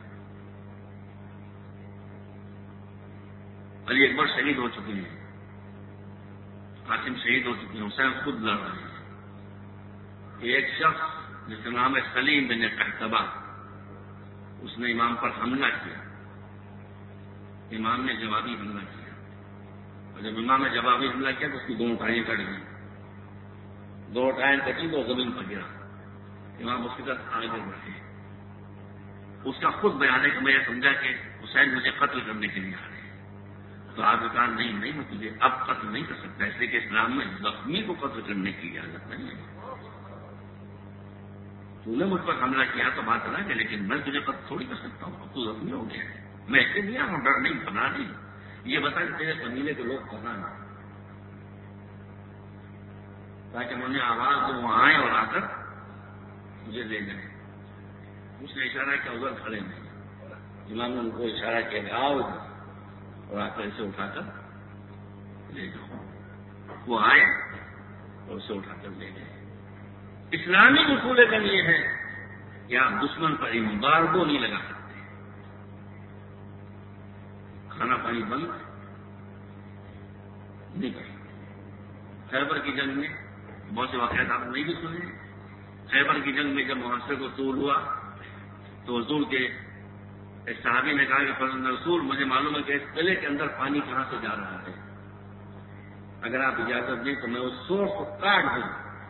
علی اکبر شہید ہو چکے ہیں، قاسم شہید ہو چکے ہیں، حسین خود لڑ رہے ہیں. ایک شخص جس کا نام ہے سلیم بن قحطبہ، اس نے امام پر حملہ کیا. امام نے جوابی حملہ کیا، اور جب امام نے جوابی حملہ کیا تو اس کی دونوں ٹائیں کٹ گئی. دو ٹائیں کٹی تو زمین پر گرا. امام اس کی طرف آگے بڑھے. اس کا خود بیان ہے کہ میں یہ سمجھا کہ حسین مجھے قتل کرنے کے لیے آ رہے ہیں. تو آپ نے کہا نہیں نہیں میں تجھے اب قتل نہیں کر سکتا، اس لیے کہ اسلام میں زخمی کو قتل کرنے کی اجازت نہیں ہے. تو نے مجھ پر حملہ کیا تو بات الگ ہے، لیکن میں تجھے قتل تھوڑی کر سکتا ہوں. اب تو زخمی ہو گیا ہے، میں ایسے دیا ہوں، ڈر نہیں گھبرا نہیں. یہ بتا کہ تیرے قبیلے کے لوگ کہاں ہیں، تاکہ میں نے آواز دو وہاں آئے اور آ کر مجھے لے جائیں. اس نے اشارہ کیا ادھر کھڑے نہیں. امام نے ان کو اشارہ کیا کہ آؤ اور آ کر اسے اٹھا کر لے جاؤ. وہ آئے اور اسے اٹھا کر لے گئے. اسلامی اصول کا یہ ہے کہ آپ دشمن پر امبارگو نہیں لگا سکتے. کھانا پانی بند نہیں کر سکتے. خیبر کی جنگ میں بہت سے واقعات آپ نہیں بھی سنے. خیبر کی جنگ میں جب معاشرے کو طول ہوا تو حضور کے ایک صحابی نے کہا کہ فرزند رسول مجھے معلوم ہے کہ اس قلعے کے اندر پانی کہاں سے جا رہا ہے، اگر آپ اجازت دیں تو میں اس سورس کو کاٹ دوں.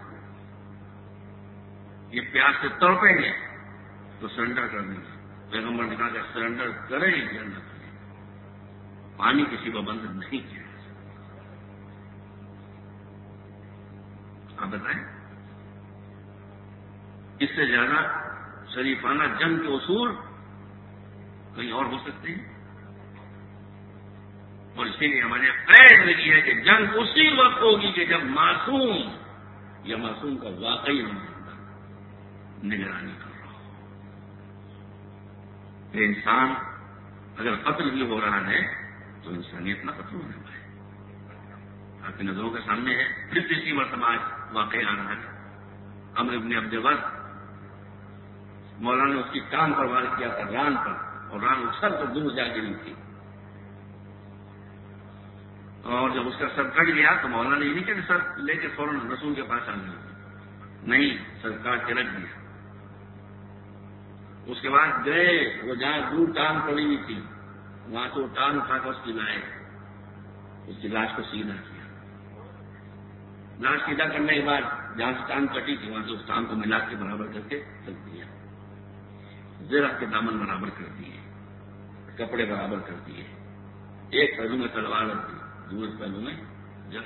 یہ پیاس سے تڑپیں گے تو سرنڈر کر دیں گے. پیغمبر نے کہا کہ سرنڈر کریں یا نہ کریں، پانی کسی کو بند نہیں کیا. آپ بتائیں اس سے زیادہ شریفانہ جنگ کے اصول کہیں اور ہو سکتے ہیں؟ اور اسی لیے ہمارے قید میں یہ ہے کہ جنگ اسی وقت ہوگی کہ جب معصوم یا معصوم کا واقعی نگرانی کر رہا ہو. کہ انسان اگر قتل بھی ہو رہا ہے تو انسانیت نہ قتل ہونے پائے. آپ کی نظروں کے سامنے ہے پھر تیسری مرتبہ واقع آ رہا ہے. عمرو بن عبد الور مولانا نے اس کی ٹانگ پر وار کیا تھا ران پر، اور ران اچھل کر دور جا گری تھی. اور جب اس کا سر کٹ گیا تو مولانا نے یہ نہیں کہ سر لے کے فوراً رسول کے پاس آ گیا، نہیں، سر کاٹ کے رکھ دیا. اس کے بعد گئے وہ جہاں دور ٹانگ پڑی ہوئی تھی وہاں سے وہ ٹانگ اٹھا کر اس کی لائے، اس کی لاش کو سیدھا کیا. لاش سیدھا کرنے کے بعد جہاں سے ٹانگ کٹی تھی وہاں سے اس ٹانگ کو ملا کے برابر کر کے رکھ دیا. زرہ کے دامن برابر کر دیے، کپڑے برابر کر دیے. ایک پہلو میں تلوار رکھ دی، دوسرے پہلو میں جب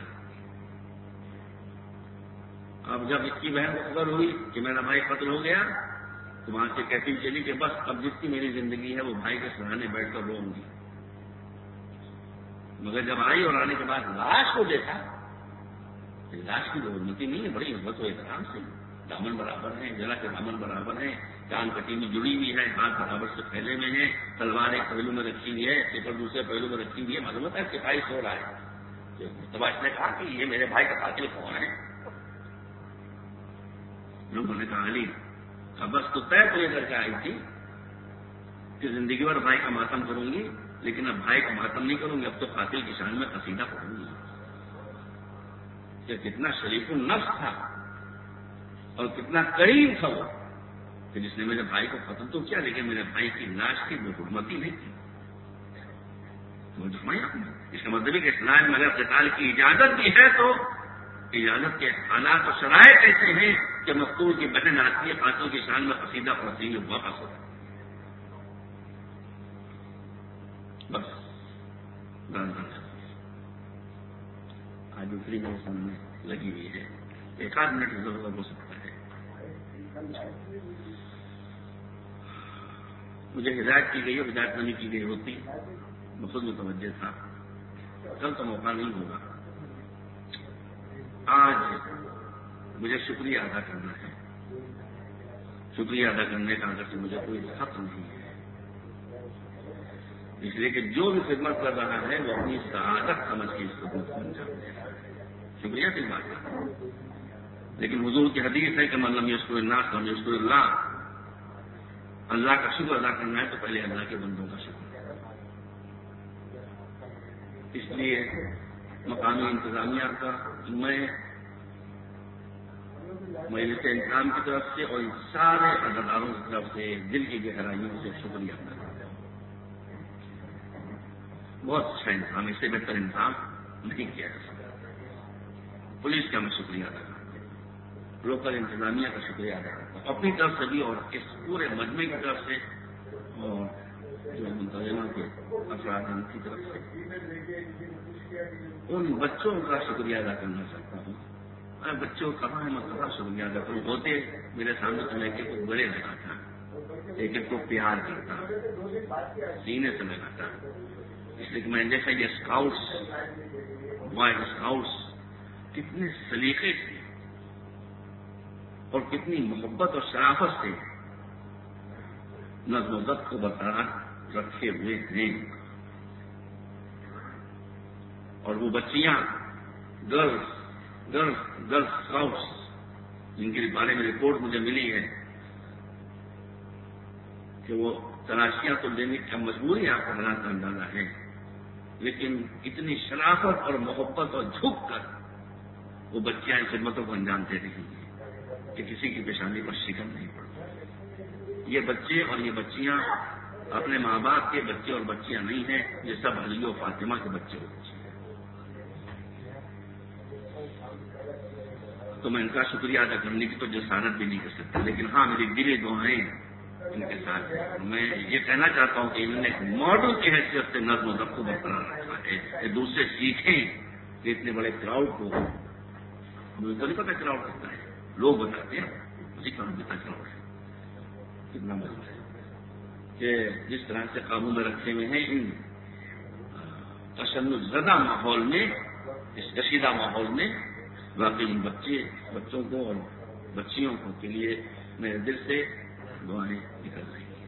اب جب اس کی بہن کو خبر ہوئی کہ میرا بھائی قتل ہو گیا تو وہاں سے کہتی چلی کہ بس اب جس کی میری زندگی ہے وہ بھائی کے سراہنے بیٹھ کر روؤں گی. مگر جب آئی اور آنے کے بعد لاش کو دیکھا، لاش کی جو حرمتی نہیں ہے، بڑی عزت و احترام سے دامن برابر ہیں، ذرا کے دامن برابر ہیں، کان کٹی میں جڑی ہوئی ہے، ہاتھ برابر سے پھیلے میں ہیں، تلوار ایک پہلو میں رکھی ہوئی ہے، پیپر دوسرے پہلو میں رکھی ہوئی ہے. معلومات ہے سپاہی سو رہا ہے. تباش نے کہا کہ یہ میرے بھائی کا قاتل کون ہے؟ لوگوں نے کہا علی. اب بس تو طے تو یہ کر کے آئی تھی کہ زندگی بھر بھائی کا ماتم کروں گی، لیکن اب بھائی کا ماتم نہیں کروں گی، اب تو قاتل کی شان میں قصیدہ پڑھوں گی. کہ کتنا شریف النفس تھا اور کتنا کریم تھا وہ کہ جس نے میرے بھائی کو قتل تو کیا لیکن میرے بھائی کی لاش کی بے حرمتی نہیں کی. اس کا مطلب ہے کہ اسلام میں اگر قتال کی اجازت بھی ہے تو اجازت کے حالات اور شرائط ایسے ہیں کہ مقتول کی بہن آتی ہے، قاتل کی شان میں قصیدہ پڑھتی ہے، واپس ہوتا ہے. بس آج دوسری میرے سامنے لگی ہوئی ہے، ایک آدھ منٹ ضرورت ہو سکتا ہے. مجھے ہدایت کی گئی اور ہدایت نہیں کی گئی ہوتی میں خود متوجہ تھا. کل تو موقع نہیں ہوگا. آج مجھے شکریہ ادا کرنا ہے. شکریہ ادا کرنے کا اگر سے مجھے کوئی حق نہیں ہے، اس لیے کہ جو بھی خدمت کر رہا ہے وہ اپنی سعادت سمجھ کے اس خدمت کو انجام دے رہا ہے. شکریہ کی بات ہے، لیکن حضور کی حدیث ہے کہ من لم یشکر الناس لم یشکر اللہ. اللہ کا شکر ادا کرنا ہے تو پہلے اللہ کے بندوں کا شکر. اس لیے مقامی انتظامیہ کا میں مجلس انتظام کی طرف سے اور ان سارے اداروں کی طرف سے دل کی گہرائیوں سے شکریہ ادا کرتا ہوں. بہت اچھا انتظام، اس سے بہتر انتظام نہیں کیا جا سکتا. پولیس کا میں شکریہ ادا کرتا ہوں، لوکل انتظامیہ کا شکریہ ادا کرتا ہوں، اپنی طرف سے بھی اور اس پورے مجمع کی طرف سے اور جو منتظمہ کے افراد ہیں ان کی طرف سے. ان بچوں کا شکریہ ادا کرنا چاہتا ہوں. میں بچوں کہاں ہے میں کہاں شکریہ ادا کروں. ہوتے میرے سامنے تو لے کے کچھ بڑے لگاتا، ایک ایک کو پیار کرتا، سینے سے لگاتا. اس لیے کہ میں نے دیکھا یہ اسکاؤٹس، بوائے اسکاؤٹس کتنے سلیقے سے اور کتنی محبت اور شرافت سے نظم و ضبط کو برقرار رکھے ہوئے ہیں. اور وہ بچیاں گرلس گرلس گرلس اسکاؤٹس جن کے بارے میں رپورٹ مجھے ملی ہے کہ وہ تلاشیاں تو لینے کی مجبوری آپ کو حالات کا اندازہ ہے، لیکن اتنی شرافت اور محبت اور جھک کر وہ بچیاں ان خدمتوں کو انجام دے رہی ہیں کہ کسی کی پیشانی پر شکن نہیں پڑتی. یہ بچے اور یہ بچیاں اپنے ماں باپ کے بچے اور بچیاں نہیں ہیں، یہ سب علی و فاطمہ کے بچے اور بچیاں. تو میں ان کا شکریہ ادا کرنے کی تو جسارت بھی نہیں کر سکتا، لیکن ہاں میری دلی دعائیں ان کے ساتھ ہیں. میں یہ کہنا چاہتا ہوں کہ انہوں نے ایک ماڈل کی حیثیت سے نظم و ضبط کو برقرار رکھا ہے کہ دوسرے سیکھیں کہ اتنے بڑے کراؤڈ کو مجھے تو نہیں پتا کراؤڈ کتنا ہے، لوگ بتاتے ہیں مجھے کہاں کتنا کراؤڈ ہے، کتنا مزید ہے کہ جس طرح سے قابو میں رکھے ہوئے ہیں ان تشنج زدہ ماحول میں، اس کشیدہ ماحول میں. باقی ان بچے بچوں کو اور بچیوں کو کے لیے میرے دل سے دعائیں نکل رہی ہیں.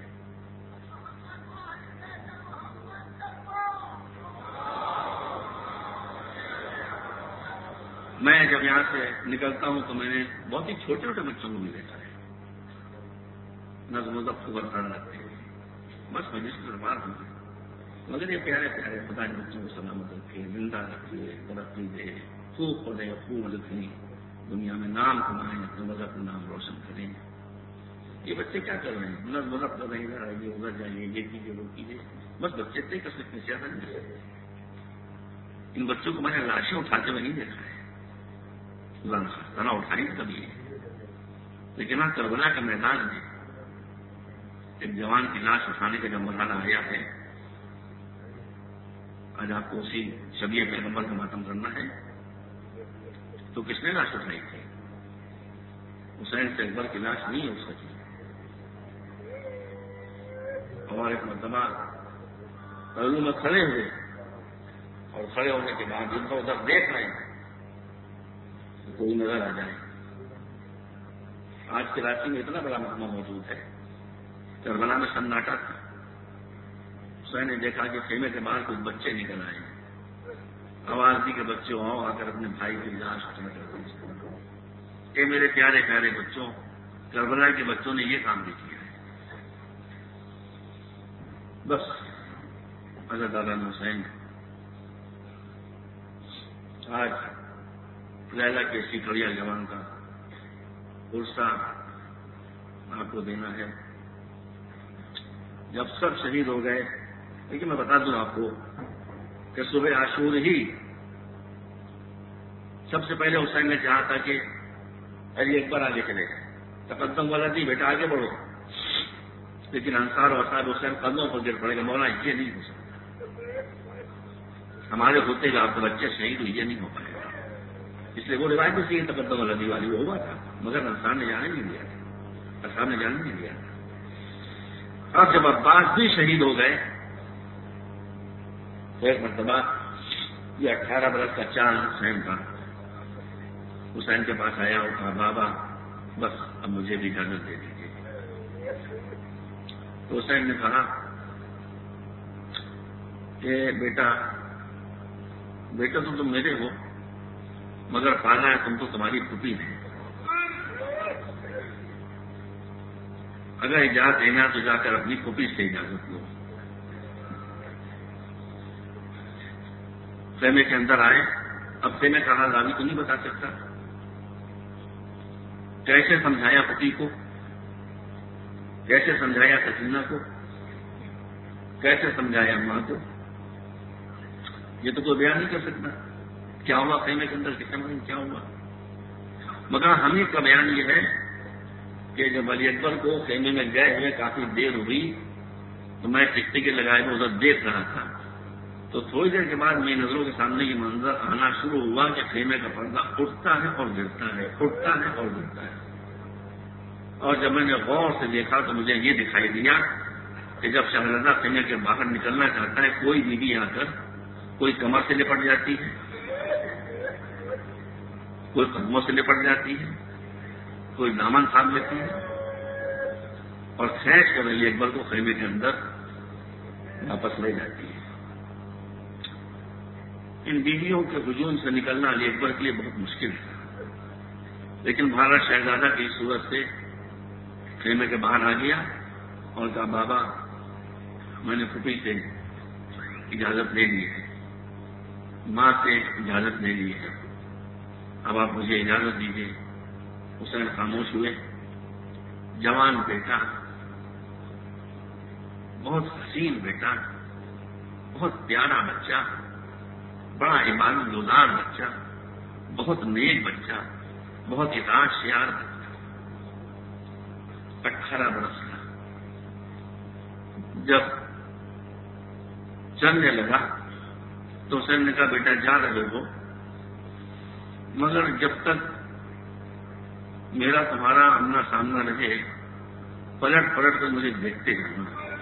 میں جب یہاں سے نکلتا ہوں تو میں نے بہت ہی چھوٹے چھوٹے بچوں کو بھی دیکھا ہے نظم و ضبط کو برقرار رکھتے ہیں. بس میں جس دربار ہوں مگر یہ پیارے پیارے خدا کے بچوں کو سلامت رکھے، زندہ رکھے، ترقی دے، خوب پڑھیں خوب لکھیں، دنیا میں نام کمائیں، اپنے مذہب کا نام روشن کریں. یہ بچے کیا کر رہے ہیں؟ نظم و ضبط کر رہے ہیں، ادھر آئیے ادھر جائیے، یہ کیجیے وہ کیجیے. بس بچے اتنے کر سکتے زیادہ نہیں کر سکتے. ان بچوں کو میں نے لاشیں اٹھاتے ہوئے نہیں دیکھا ہے، تنا اٹھائی کبھی ہے، لیکن ہاں کربلا کے میدان میں ایک جوان کی لاش اٹھانے کا جب مرحلہ آیا ہے، آج آپ کو اسی شبیہ پیغمبر کا ماتم کرنا ہے، تو کس نے لاش اٹھائی تھی؟ حسین سے اکبر کی لاش نہیں ہو سکی. اور ایک مرتبہ پہلو میں کھڑے ہوئے اور کھڑے ہونے کے بعد ادھر ادھر دیکھ رہے ہیں کوئی نظر آ جائے. آج کراچی میں اتنا بڑا مقامہ موجود ہے، کربلا میں سناٹا تھا. حسین نے دیکھا کہ خیمے کے باہر کچھ بچے نکل آئے ہیں، آواز دی کہ بچے آؤ آ کر اپنے بھائی کی لاش اٹھا کر کہ میرے پیارے پیارے بچوں، کربلا کے بچوں نے یہ کام بھی کیا ہے. بس حضرت مولانا حسین آج لیلا کے اسی کڑیا جوان کا عرصہ آپ کو دینا ہے. جب سب شہید ہو گئے، لیکن میں بتا دوں آپ کو کہ صبح عاشور ہی سب سے پہلے حسین نے چاہا تھا کہ علی اکبر آگے چلے گئے، تقدم والا تھی بیٹا آگے بڑھو، لیکن انصار اور صاحب حسین قدموں پر گر پڑے گا، مولا یہ نہیں ہو سکتا، ہمارے ہوتے ہوئے آپ کے بچے شہید ہوئی، یہ نہیں ہو پائے گا. اس لیے وہ روایت بھی سی تقدم والا دی والی وہ ہوا تھا، مگر انصار نے جانے نہیں دیا تھا، انصار نے جانے نہیں دیا تھا. اب جب عباس بھی شہید ہو گئے تو ایک مرتبہ یہ اٹھارہ برس کا چاند حسین کا حسین کے پاس آیا اور کہا بابا بس اب مجھے بھی اجازت دے دیجیے. تو حسین نے کہا کہ بیٹا بیٹا تو تم میرے ہو مگر پالا ہے تم تو تمہاری پھوپھی ہے. اگر اجازت دینا تو جا کر اپنی پھوپھی سے اجازت لو. خیمے کے اندر آئے. اب خیمے کا حال راوی تو نہیں بتا سکتا. کیسے سمجھایا پتی کو, کیسے سمجھایا سکینہ کو, کیسے سمجھایا ماں کو, یہ تو کوئی بیان نہیں کر سکتا. کیا ہوا خیمے کے اندر کتنے معلوم کیا ہوا. مگر ہمیں کا بیان یہ ہے کہ جب علی اکبر کو خیمے میں گئے ہوئے کافی دیر ہوئی تو میں ٹکٹی کے لگائے ہوئے ادھر دیکھ رہا تھا. تو تھوڑی دیر کے بعد میری نظروں کے سامنے یہ منظر آنا شروع ہوا کہ خیمے کا پردہ اٹھتا ہے اور گرتا ہے, اٹھتا ہے اور گرتا ہے. اور جب میں نے غور سے دیکھا تو مجھے یہ دکھائی دیا کہ جب شہزادہ خیمے کے باہر نکلنا چاہتا ہے کوئی بیوی آ کر کوئی کمر سے لپٹ جاتی ہے, کوئی قدموں سے لپٹ جاتی ہے, کوئی دامن تھام لیتی ہے اور کھینچ کر علی اکبر کو خیمے کے اندر واپس لے جاتی ہے. ان بیویوں کے ہجوم سے نکلنا علی اکبر کے لیے بہت مشکل تھا, لیکن بھارت شہزادہ کی صورت سے خیمے کے باہر آ گیا اور کہا بابا میں نے پھوپھی سے اجازت لے لی ہے, ماں سے اجازت لے لی ہے, اب آپ مجھے اجازت دیجیے. حسین خاموش ہوئے. جوان بیٹا, بہت حسین بیٹا, بہت پیارا بچہ, بڑا عبادت گزار بچہ, بہت نیک بچہ, بہت اطاعت شیار بچہ, اٹھارہ برس کا. جب چلنے لگا تو حسین نے کہا بیٹا جا رہے ہو مگر جب تک میرا تمہارا آمنا سامنا رہے پلٹ پلٹ کر مجھے دیکھتے رہنا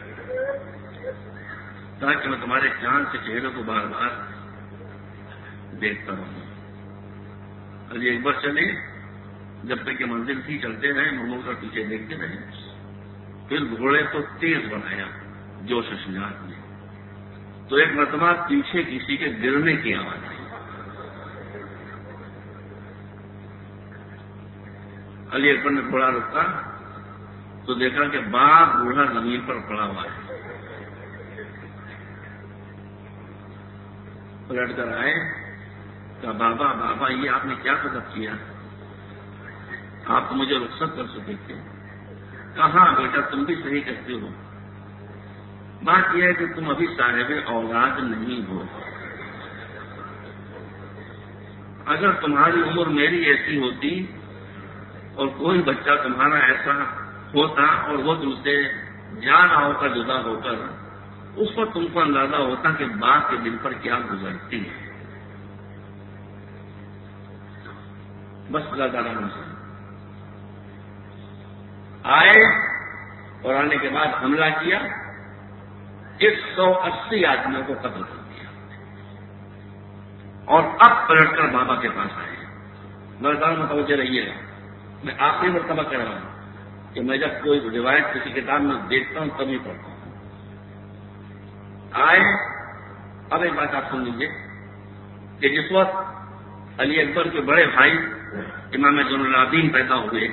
تاکہ میں تمہارے چاند سے چہرے کو بار بار دیکھتا رہوں. علی اکبر چلے, جب تک کہ منزل تھی چلتے رہے, مڑ کر پیچھے دیکھتے رہے. پھر گھوڑے کو تیز بنایا جوش و شجاعت میں, تو ایک مرتبہ پیچھے کسی کے گرنے کی آواز آئی. علی اکبر نے گھوڑا روکا تو دیکھا کہ باپ بوڑھا زمین پر پڑا ہوا ہے. پلٹ کر آئے, کہا بابا بابا یہ آپ نے کیا قدم کیا, آپ تو مجھے رخصت کر سکتے تھے. کہاں بیٹا تم بھی صحیح کہتے ہو, بات یہ ہے کہ تم ابھی صاحب اولاد نہیں ہو. اگر تمہاری عمر میری ایسی ہوتی اور کوئی بچہ تمہارا ایسا ہوتا اور وہ تم سے جان آ کر جدا ہو کر, اس پر تم کو اندازہ ہوتا کہ باپ کے دل پر کیا گزرتی ہے. بس اللہ تعالیٰ سے آئے اور آنے کے بعد حملہ کیا, ایک سو اسی آدمیوں کو قتل کر دیا اور اب پلٹ کر بابا کے پاس آئے. مردان متوجہ رہیے گا, میں آخری مرتبہ کہہ رہا ہوں کہ میں جب کوئی روایت کسی کتاب میں دیکھتا ہوں تبھی پڑھتا ہوں. آئے, اب ایک بات آپ سن لیجیے کہ جس وقت علی اکبر کے بڑے بھائی امام زین العابدین پیدا ہوئے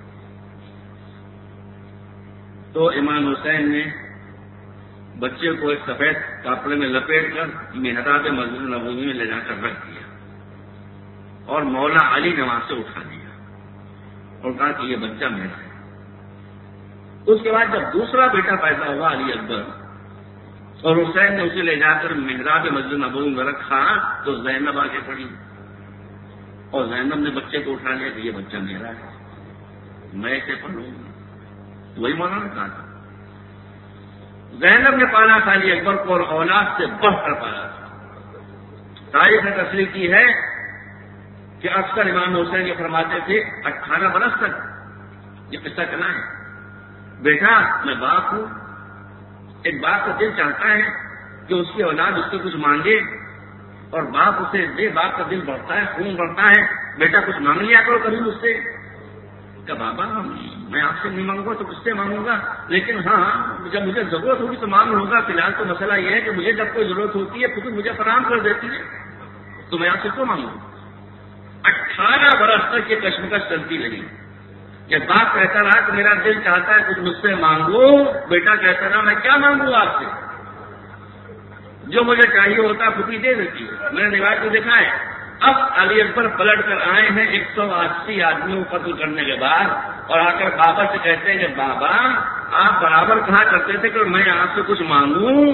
تو امام حسین نے بچے کو ایک سفید کپڑے میں لپیٹ کر محراب مسجد نبوی میں لے جا کر رکھ دیا اور مولا علی نے وہاں سے اٹھا دیا اور کہا کہ یہ بچہ میرا ہے. اس کے بعد جب دوسرا بیٹا پیدا ہوا علی اکبر اور حسین نے اسے لے جا کر محراب مسجد نبوی میں رکھا تو زینب آگے پڑی اور زینب نے بچے کو اٹھا لیا کہ یہ بچہ میرا ہے, میں اسے پڑھوں گا. وہی مولانا نے کہا تھا. زینب نے پالا تھا علی اکبر کو اور اولاد سے بڑھ کر پالا تھا. تاریخ نے تصریح کی ہے کہ اکثر امام حسین یہ فرماتے تھے اٹھارہ برس تک یہ قصہ چلا ہے, بیٹا میں باپ ہوں, ایک باپ کا دل چاہتا ہے کہ اس کی اولاد اس سے کچھ مانگے اور باپ اسے دے, باپ کا دل بڑھتا ہے, خون بڑھتا ہے, بیٹا کچھ مانگ لیا کرو کبھی مجھ سے. کہ بابا میں آپ سے نہیں مانگوں گا تو کس سے مانگوں گا, لیکن ہاں جب مجھے ضرورت ہوگی تو مانگ لوں گا. فی الحال تو مسئلہ یہ ہے کہ مجھے جب کوئی ضرورت ہوتی ہے خود مجھے فراہم کر دیتی ہے, تو میں آپ سے کیوں مانگوں. اٹھارہ برس تک یہ کشمکش چلتی رہی. جب باپ کہتا رہا کہ میرا دل چاہتا ہے کچھ مجھ سے مانگو, بیٹا کہتا رہا میں کیا مانگوں آپ سے, جو مجھے چاہیے ہوتا ہے پھوپھی دے دیتی ہے. میں نے روایت کو دیکھا ہے. اب علی اکبر پلٹ کر آئے ہیں ایک سو اسی آدمیوں کو قتل کرنے کے بعد, اور آ کر بابا سے کہتے ہیں کہ بابا آپ برابر کہا کرتے تھے کہ میں آپ سے کچھ مانگوں,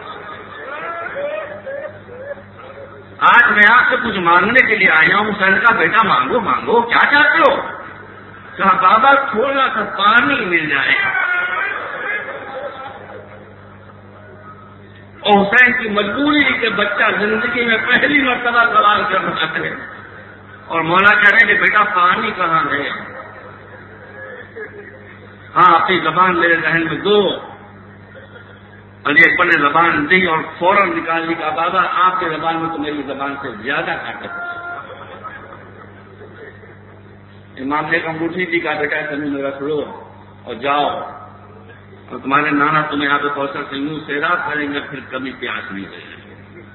آج میں آپ سے کچھ مانگنے کے لیے آیا ہوں. حسین کا بیٹا مانگو مانگو کیا چاہتے ہو. کہا بابا تھوڑا سا پانی مل جائے. اور حسین کی مجبوری کہ بچہ زندگی میں پہلی مرتبہ سوال کر رہا ہے, اور مولا کہہ رہے ہیں کہ بیٹا پانی کہاں ہے. ہاں اپنی زبان میرے ذہن میں دو. علی اکبر نے زبان دی اور فوراً نکال لی. کہا بابا آپ کی زبان میں تو میری زبان سے زیادہ طاقت ہے. امام نے انگوٹھی دی. کہا بیٹا زمین میں رکھ لو اور جاؤ, اور تمہارے نانا تمہیں یہاں پہ کوثر سے یوں سیراب کریں گے, پھر کبھی پیاس نہیں لگے گی.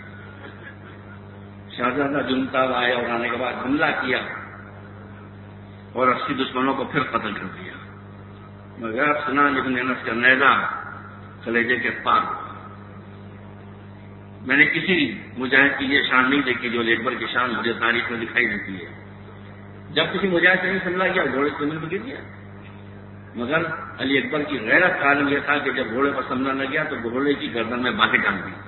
شہزادہ جنتا آیا اور آنے کے بعد حملہ کیا اور اسی دشمنوں کو پھر قتل کر دیا. مگر سنان ابن انس کا نیزہ کلیجے کے پار. میں نے کسی مجاہد کی یہ شان نہیں دیکھی جو علی اکبر کی شان مجھے تاریخ میں دکھائی دیتی ہے. جب کسی مجاہد سے نہیں حملہ کیا گھوڑے سے زمین پہ گر گیا. مگر علی اکبر کی غیرت کا عالم یہ تھا کہ جب گھوڑے پر سمجھا نہ گیا تو گھوڑے کی گردن میں باہیں ڈال دی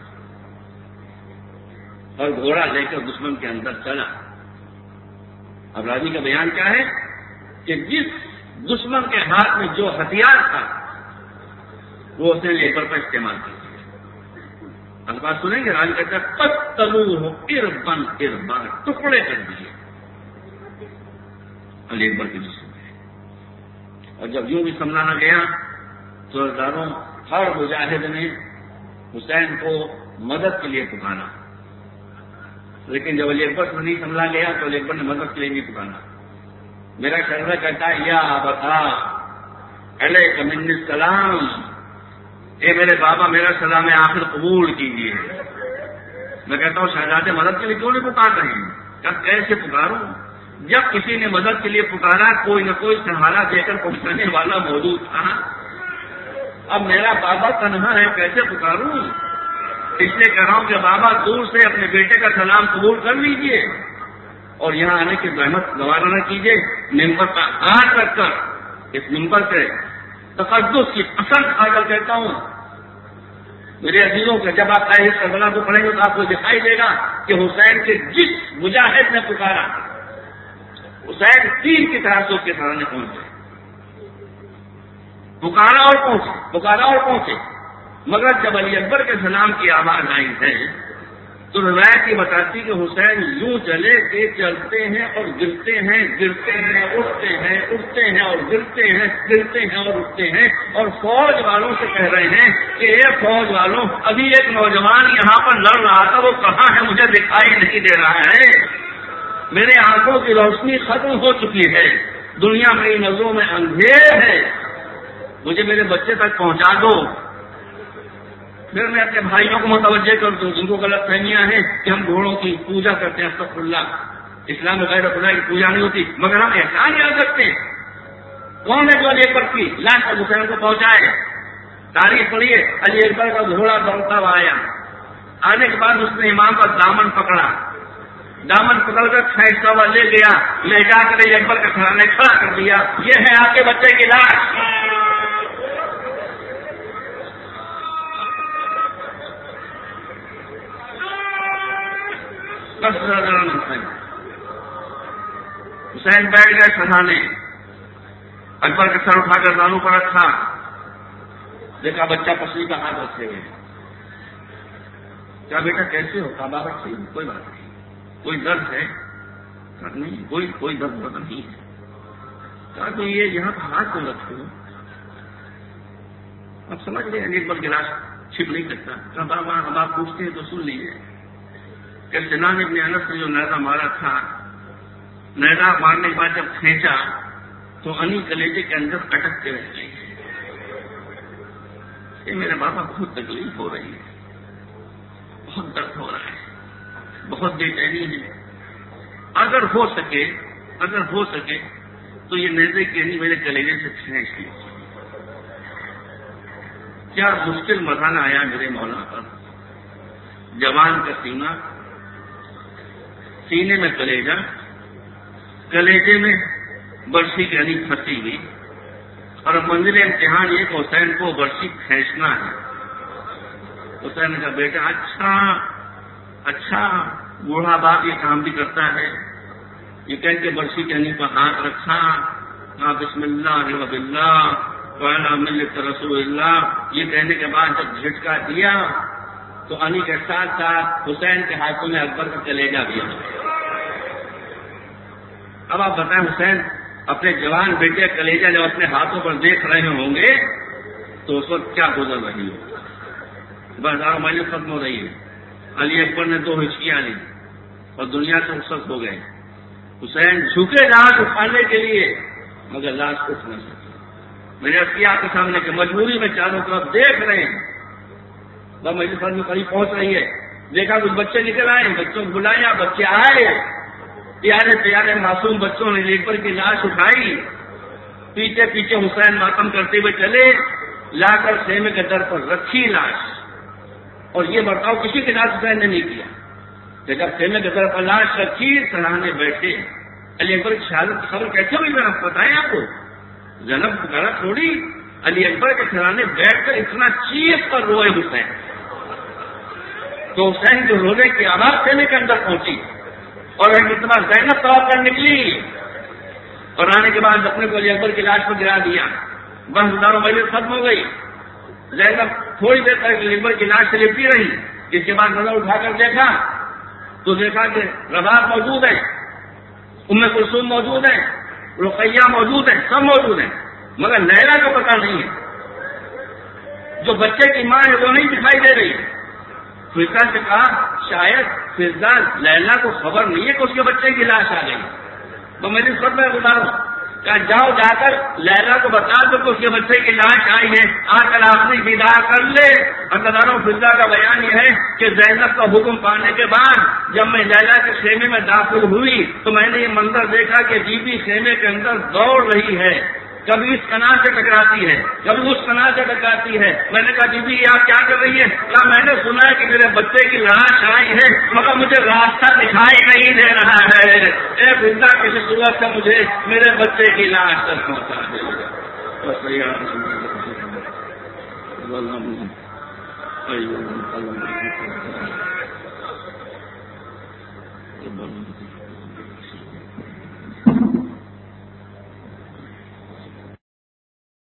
اور گھوڑا لے کر دشمن کے اندر چلا. اب راضی کا بیان کیا ہے کہ جس دشمن کے ہاتھ میں جو ہتھیار تھا وہ اس نے علی اکبر پر استعمال کیا. الفاظ سنیں گے. راضی کہتا ہے قتلوہ اربن اربن, ٹکڑے کر دیے علی اکبر کے جسم. اور جب یوں بھی سمجھانا گیا تو ہزاروں ہر مجاہد نے حسین کو مدد کے لیے پکارا, لیکن جب علی اکبر سے نہیں سمجھا گیا تو علی اکبر نے مدد کے لیے نہیں پکارا. میرا شہزادہ کہتا ہے یا بتا علیک منی السلام, اے میرے بابا میرا سلام آخر قبول کیجیے. میں کہتا ہوں شہزادے مدد کے لیے کیوں نہیں پکار رہے ہیں. کیا کیسے پکاروں. جب کسی نے مدد کے لیے پکارا کوئی نہ کوئی سہارا دے کر پہنچانے والا موجود تھا. اب میرا بابا تنہا ہے کیسے پکاروں. اس لیے کہہ رہا ہوں کہ بابا دور سے اپنے بیٹے کا سلام قبول کر لیجئے اور یہاں آنے کی زحمت گوارا نہ کیجیے. ممبر کا ہاتھ رکھ کر اس ممبر سے تقدس کی قسم کھا کر کہتا ہوں میرے عزیزوں کہ جب آپ تاریخ کربلا کو پڑھیں گے تو آپ کو دکھائی دے گا کہ حسین کے جس مجاہد نے پکارا حسین تیر کی طرح سے اس کے سامنے پہنچے. پکارا اور پہنچے پکارا اور پہنچے. مگر جب علی اکبر کے سلام کی آواز آئی ہے تو روایت یہ بتاتی کہ حسین یوں چلے کہ چلتے ہیں اور گرتے ہیں, گرتے ہیں اٹھتے ہیں, اٹھتے ہیں اور گرتے ہیں, گرتے ہیں اور اٹھتے ہیں. اور فوج والوں سے کہہ رہے ہیں کہ اے فوج والوں ابھی ایک نوجوان یہاں پر لڑ رہا تھا, وہ کہاں ہے مجھے دکھائی نہیں دے رہا ہے. میرے آنکھوں کی روشنی ختم ہو چکی ہے, دنیا میری نظروں میں اندھیر ہے, مجھے میرے بچے تک پہنچا دو. پھر میں اپنے بھائیوں کو متوجہ کر دوں جن کو غلط فہمیاں ہیں کہ ہم گھوڑوں کی پوجا کرتے ہیں. استغفر اللہ, اسلام میں غیر خدا کی پوجا نہیں ہوتی, مگر ہم احسان یاد رکھتے ہیں. کون ہے جو علی اکبر کی لاش پر حسین کو پہنچائے. تاریخ پڑھیے, علی اکبر کا گھوڑا دوڑتا ہوا آیا. آنے کے بعد اس نے امام کا دامن پکڑا, دامن پکڑ کر کھینچتا ہوا لے گیا, لے جا کر علی اکبر کے سامنے کھڑا کر دیا. یہ ہے آپ کے بچے کی لاش. حسین بیٹھ گئے سہانے, اکبر کا سر اٹھا کر دانوں پر رکھا, دیکھا بچہ پسلی کا ہاتھ رکھے ہوئے. کیا بیٹا کیسے ہو؟ کہا بابا ٹھیک, کوئی بات نہیں. کوئی درد ہے؟ نہیں, کوئی کوئی درد ہوتا نہیں ہے. کہا تو یہ یہاں پر ہاتھ کیوں رکھتے ہو؟ اب سمجھ لیں علی اکبر کی لاش چھپ نہیں سکتا. کہا بابا اب آپ پوچھتے ہیں تو سن لیجیے کہ سنان ابن انس نے جو نیزہ مارا تھا نیزا مارنے کے بعد جب کھینچا تو انی کلیجے کے اندر اٹکتے رہ گئی. یہ میرے بابا بہت تکلیف ہو رہی ہے، بہت درد ہو رہا ہے، بہت بے چینی ہے. اگر ہو سکے اگر ہو سکے تو یہ نیزے کی انی میرے کلیجے سے کھینچ لی. کیا مشکل مرحلہ آیا میرے مولا پر. جوان کا سینہ، سینے میں کلیجہ، کلیجے میں برسی کی انی پھنسی ہوئی، اور منزل امتحان یہ کہ حسین کو برسی کھینچنا ہے. حسین نے کہا بیٹا اچھا اچھا بوڑھا باپ یہ کام بھی کرتا ہے. یہ کہہ کے برسی کے انی پر ہاتھ رکھا، کہا بسم اللہ و باللہ وعلی ملت رسول اللہ. یہ کہنے کے بعد جب جھٹکا دیا تو انی کے ساتھ ساتھ حسین کے ہاتھوں میں اکبر کا کلیجہ بھی آ گیا. اب آپ بتائیں حسین اپنے جوان بیٹے کلیجہ جب اپنے ہاتھوں پر دیکھ رہے ہوں گے تو اس وقت کیا گزر رہی ہو. بازار مجلس ختم ہو رہی ہے. علی اکبر نے دو ہچکیاں لی اور دنیا سے رخصت ہو گئے. حسین جھکے لاش اٹھانے کے لیے مگر لاش اٹھ نہ سکے. میرے اختیار کے سامنے کہ مجبوری میں چاروں طرف دیکھ رہے ہیں. وہ مجلس میں قریب پہنچ رہی ہے، دیکھا کچھ بچے نکل آئے، بچوں کو بلایا، بچے آئے. پیارے پیارے معصوم بچوں نے اکبر کی لاش اٹھائی. پیچھے پیچھے حسین ماتم کرتے ہوئے چلے، لا کر خیمے کے در پر رکھی لاش. اور یہ برتاؤ کسی کے ساتھ حسین نے نہیں کیا کہ جب خیمے کے در پر لاش رکھی سراہنے بیٹھے. علی اکبر کی شہادت کی خبر کیسے ہوئی میں بتائیں آپ کو. جنب پکارا تھوڑی، علی اکبر کے سراہنے بیٹھ کر اتنا چیخ کر روئے حسین. تو حسین جو رونے کی آواز خیمے کے اندر پہنچی اور اتنا زینب طواف کر نکلی اور آنے کے بعد اپنے کو علی اکبر کی لاش پر گرا دیا. بس ہزاروں مجلس ختم ہو گئی. زینب تھوڑی دیر تک علی اکبر کی لاش سے لپٹی رہی. اس کے بعد نظر اٹھا کر دیکھا تو دیکھا کہ رباب موجود ہے، ام کلثوم موجود ہے، رقیہ موجود ہے، سب موجود ہیں، مگر لیلا کا پتہ نہیں ہے. جو بچے کی ماں ہے وہ نہیں دکھائی دے رہی. فضا سے کہا شاید فضا لیلا کو خبر نہیں ہے کہ اس کے بچے کی لاش آ گئی. تو میری سب میں گزاروں کہ جاؤ جا کر لیلا کو بتا دو کہ اس کے بچے کی لاش آئی ہے، آ کر آپ نے ودا کر لے. اندروں فضا کا بیان یہ ہے کہ زینب کا حکم پانے کے بعد جب میں لیلا کے خیمے میں داخل ہوئی تو میں نے یہ منظر دیکھا کہ بی بی خیمے کے اندر دوڑ رہی ہے، کبھی اس کنار سے ٹکراتی ہے، کبھی اس کنار سے ٹکراتی ہے. میں نے کہا بی بی آپ کیا کر رہی ہے؟ کہا میں نے سنا ہے کہ میرے بچے کی لاش آئی ہے مگر مجھے راستہ دکھائی نہیں دے رہا ہے. اے فضا کسی صورت سے مجھے میرے بچے کی لاش تک پہنچا دے.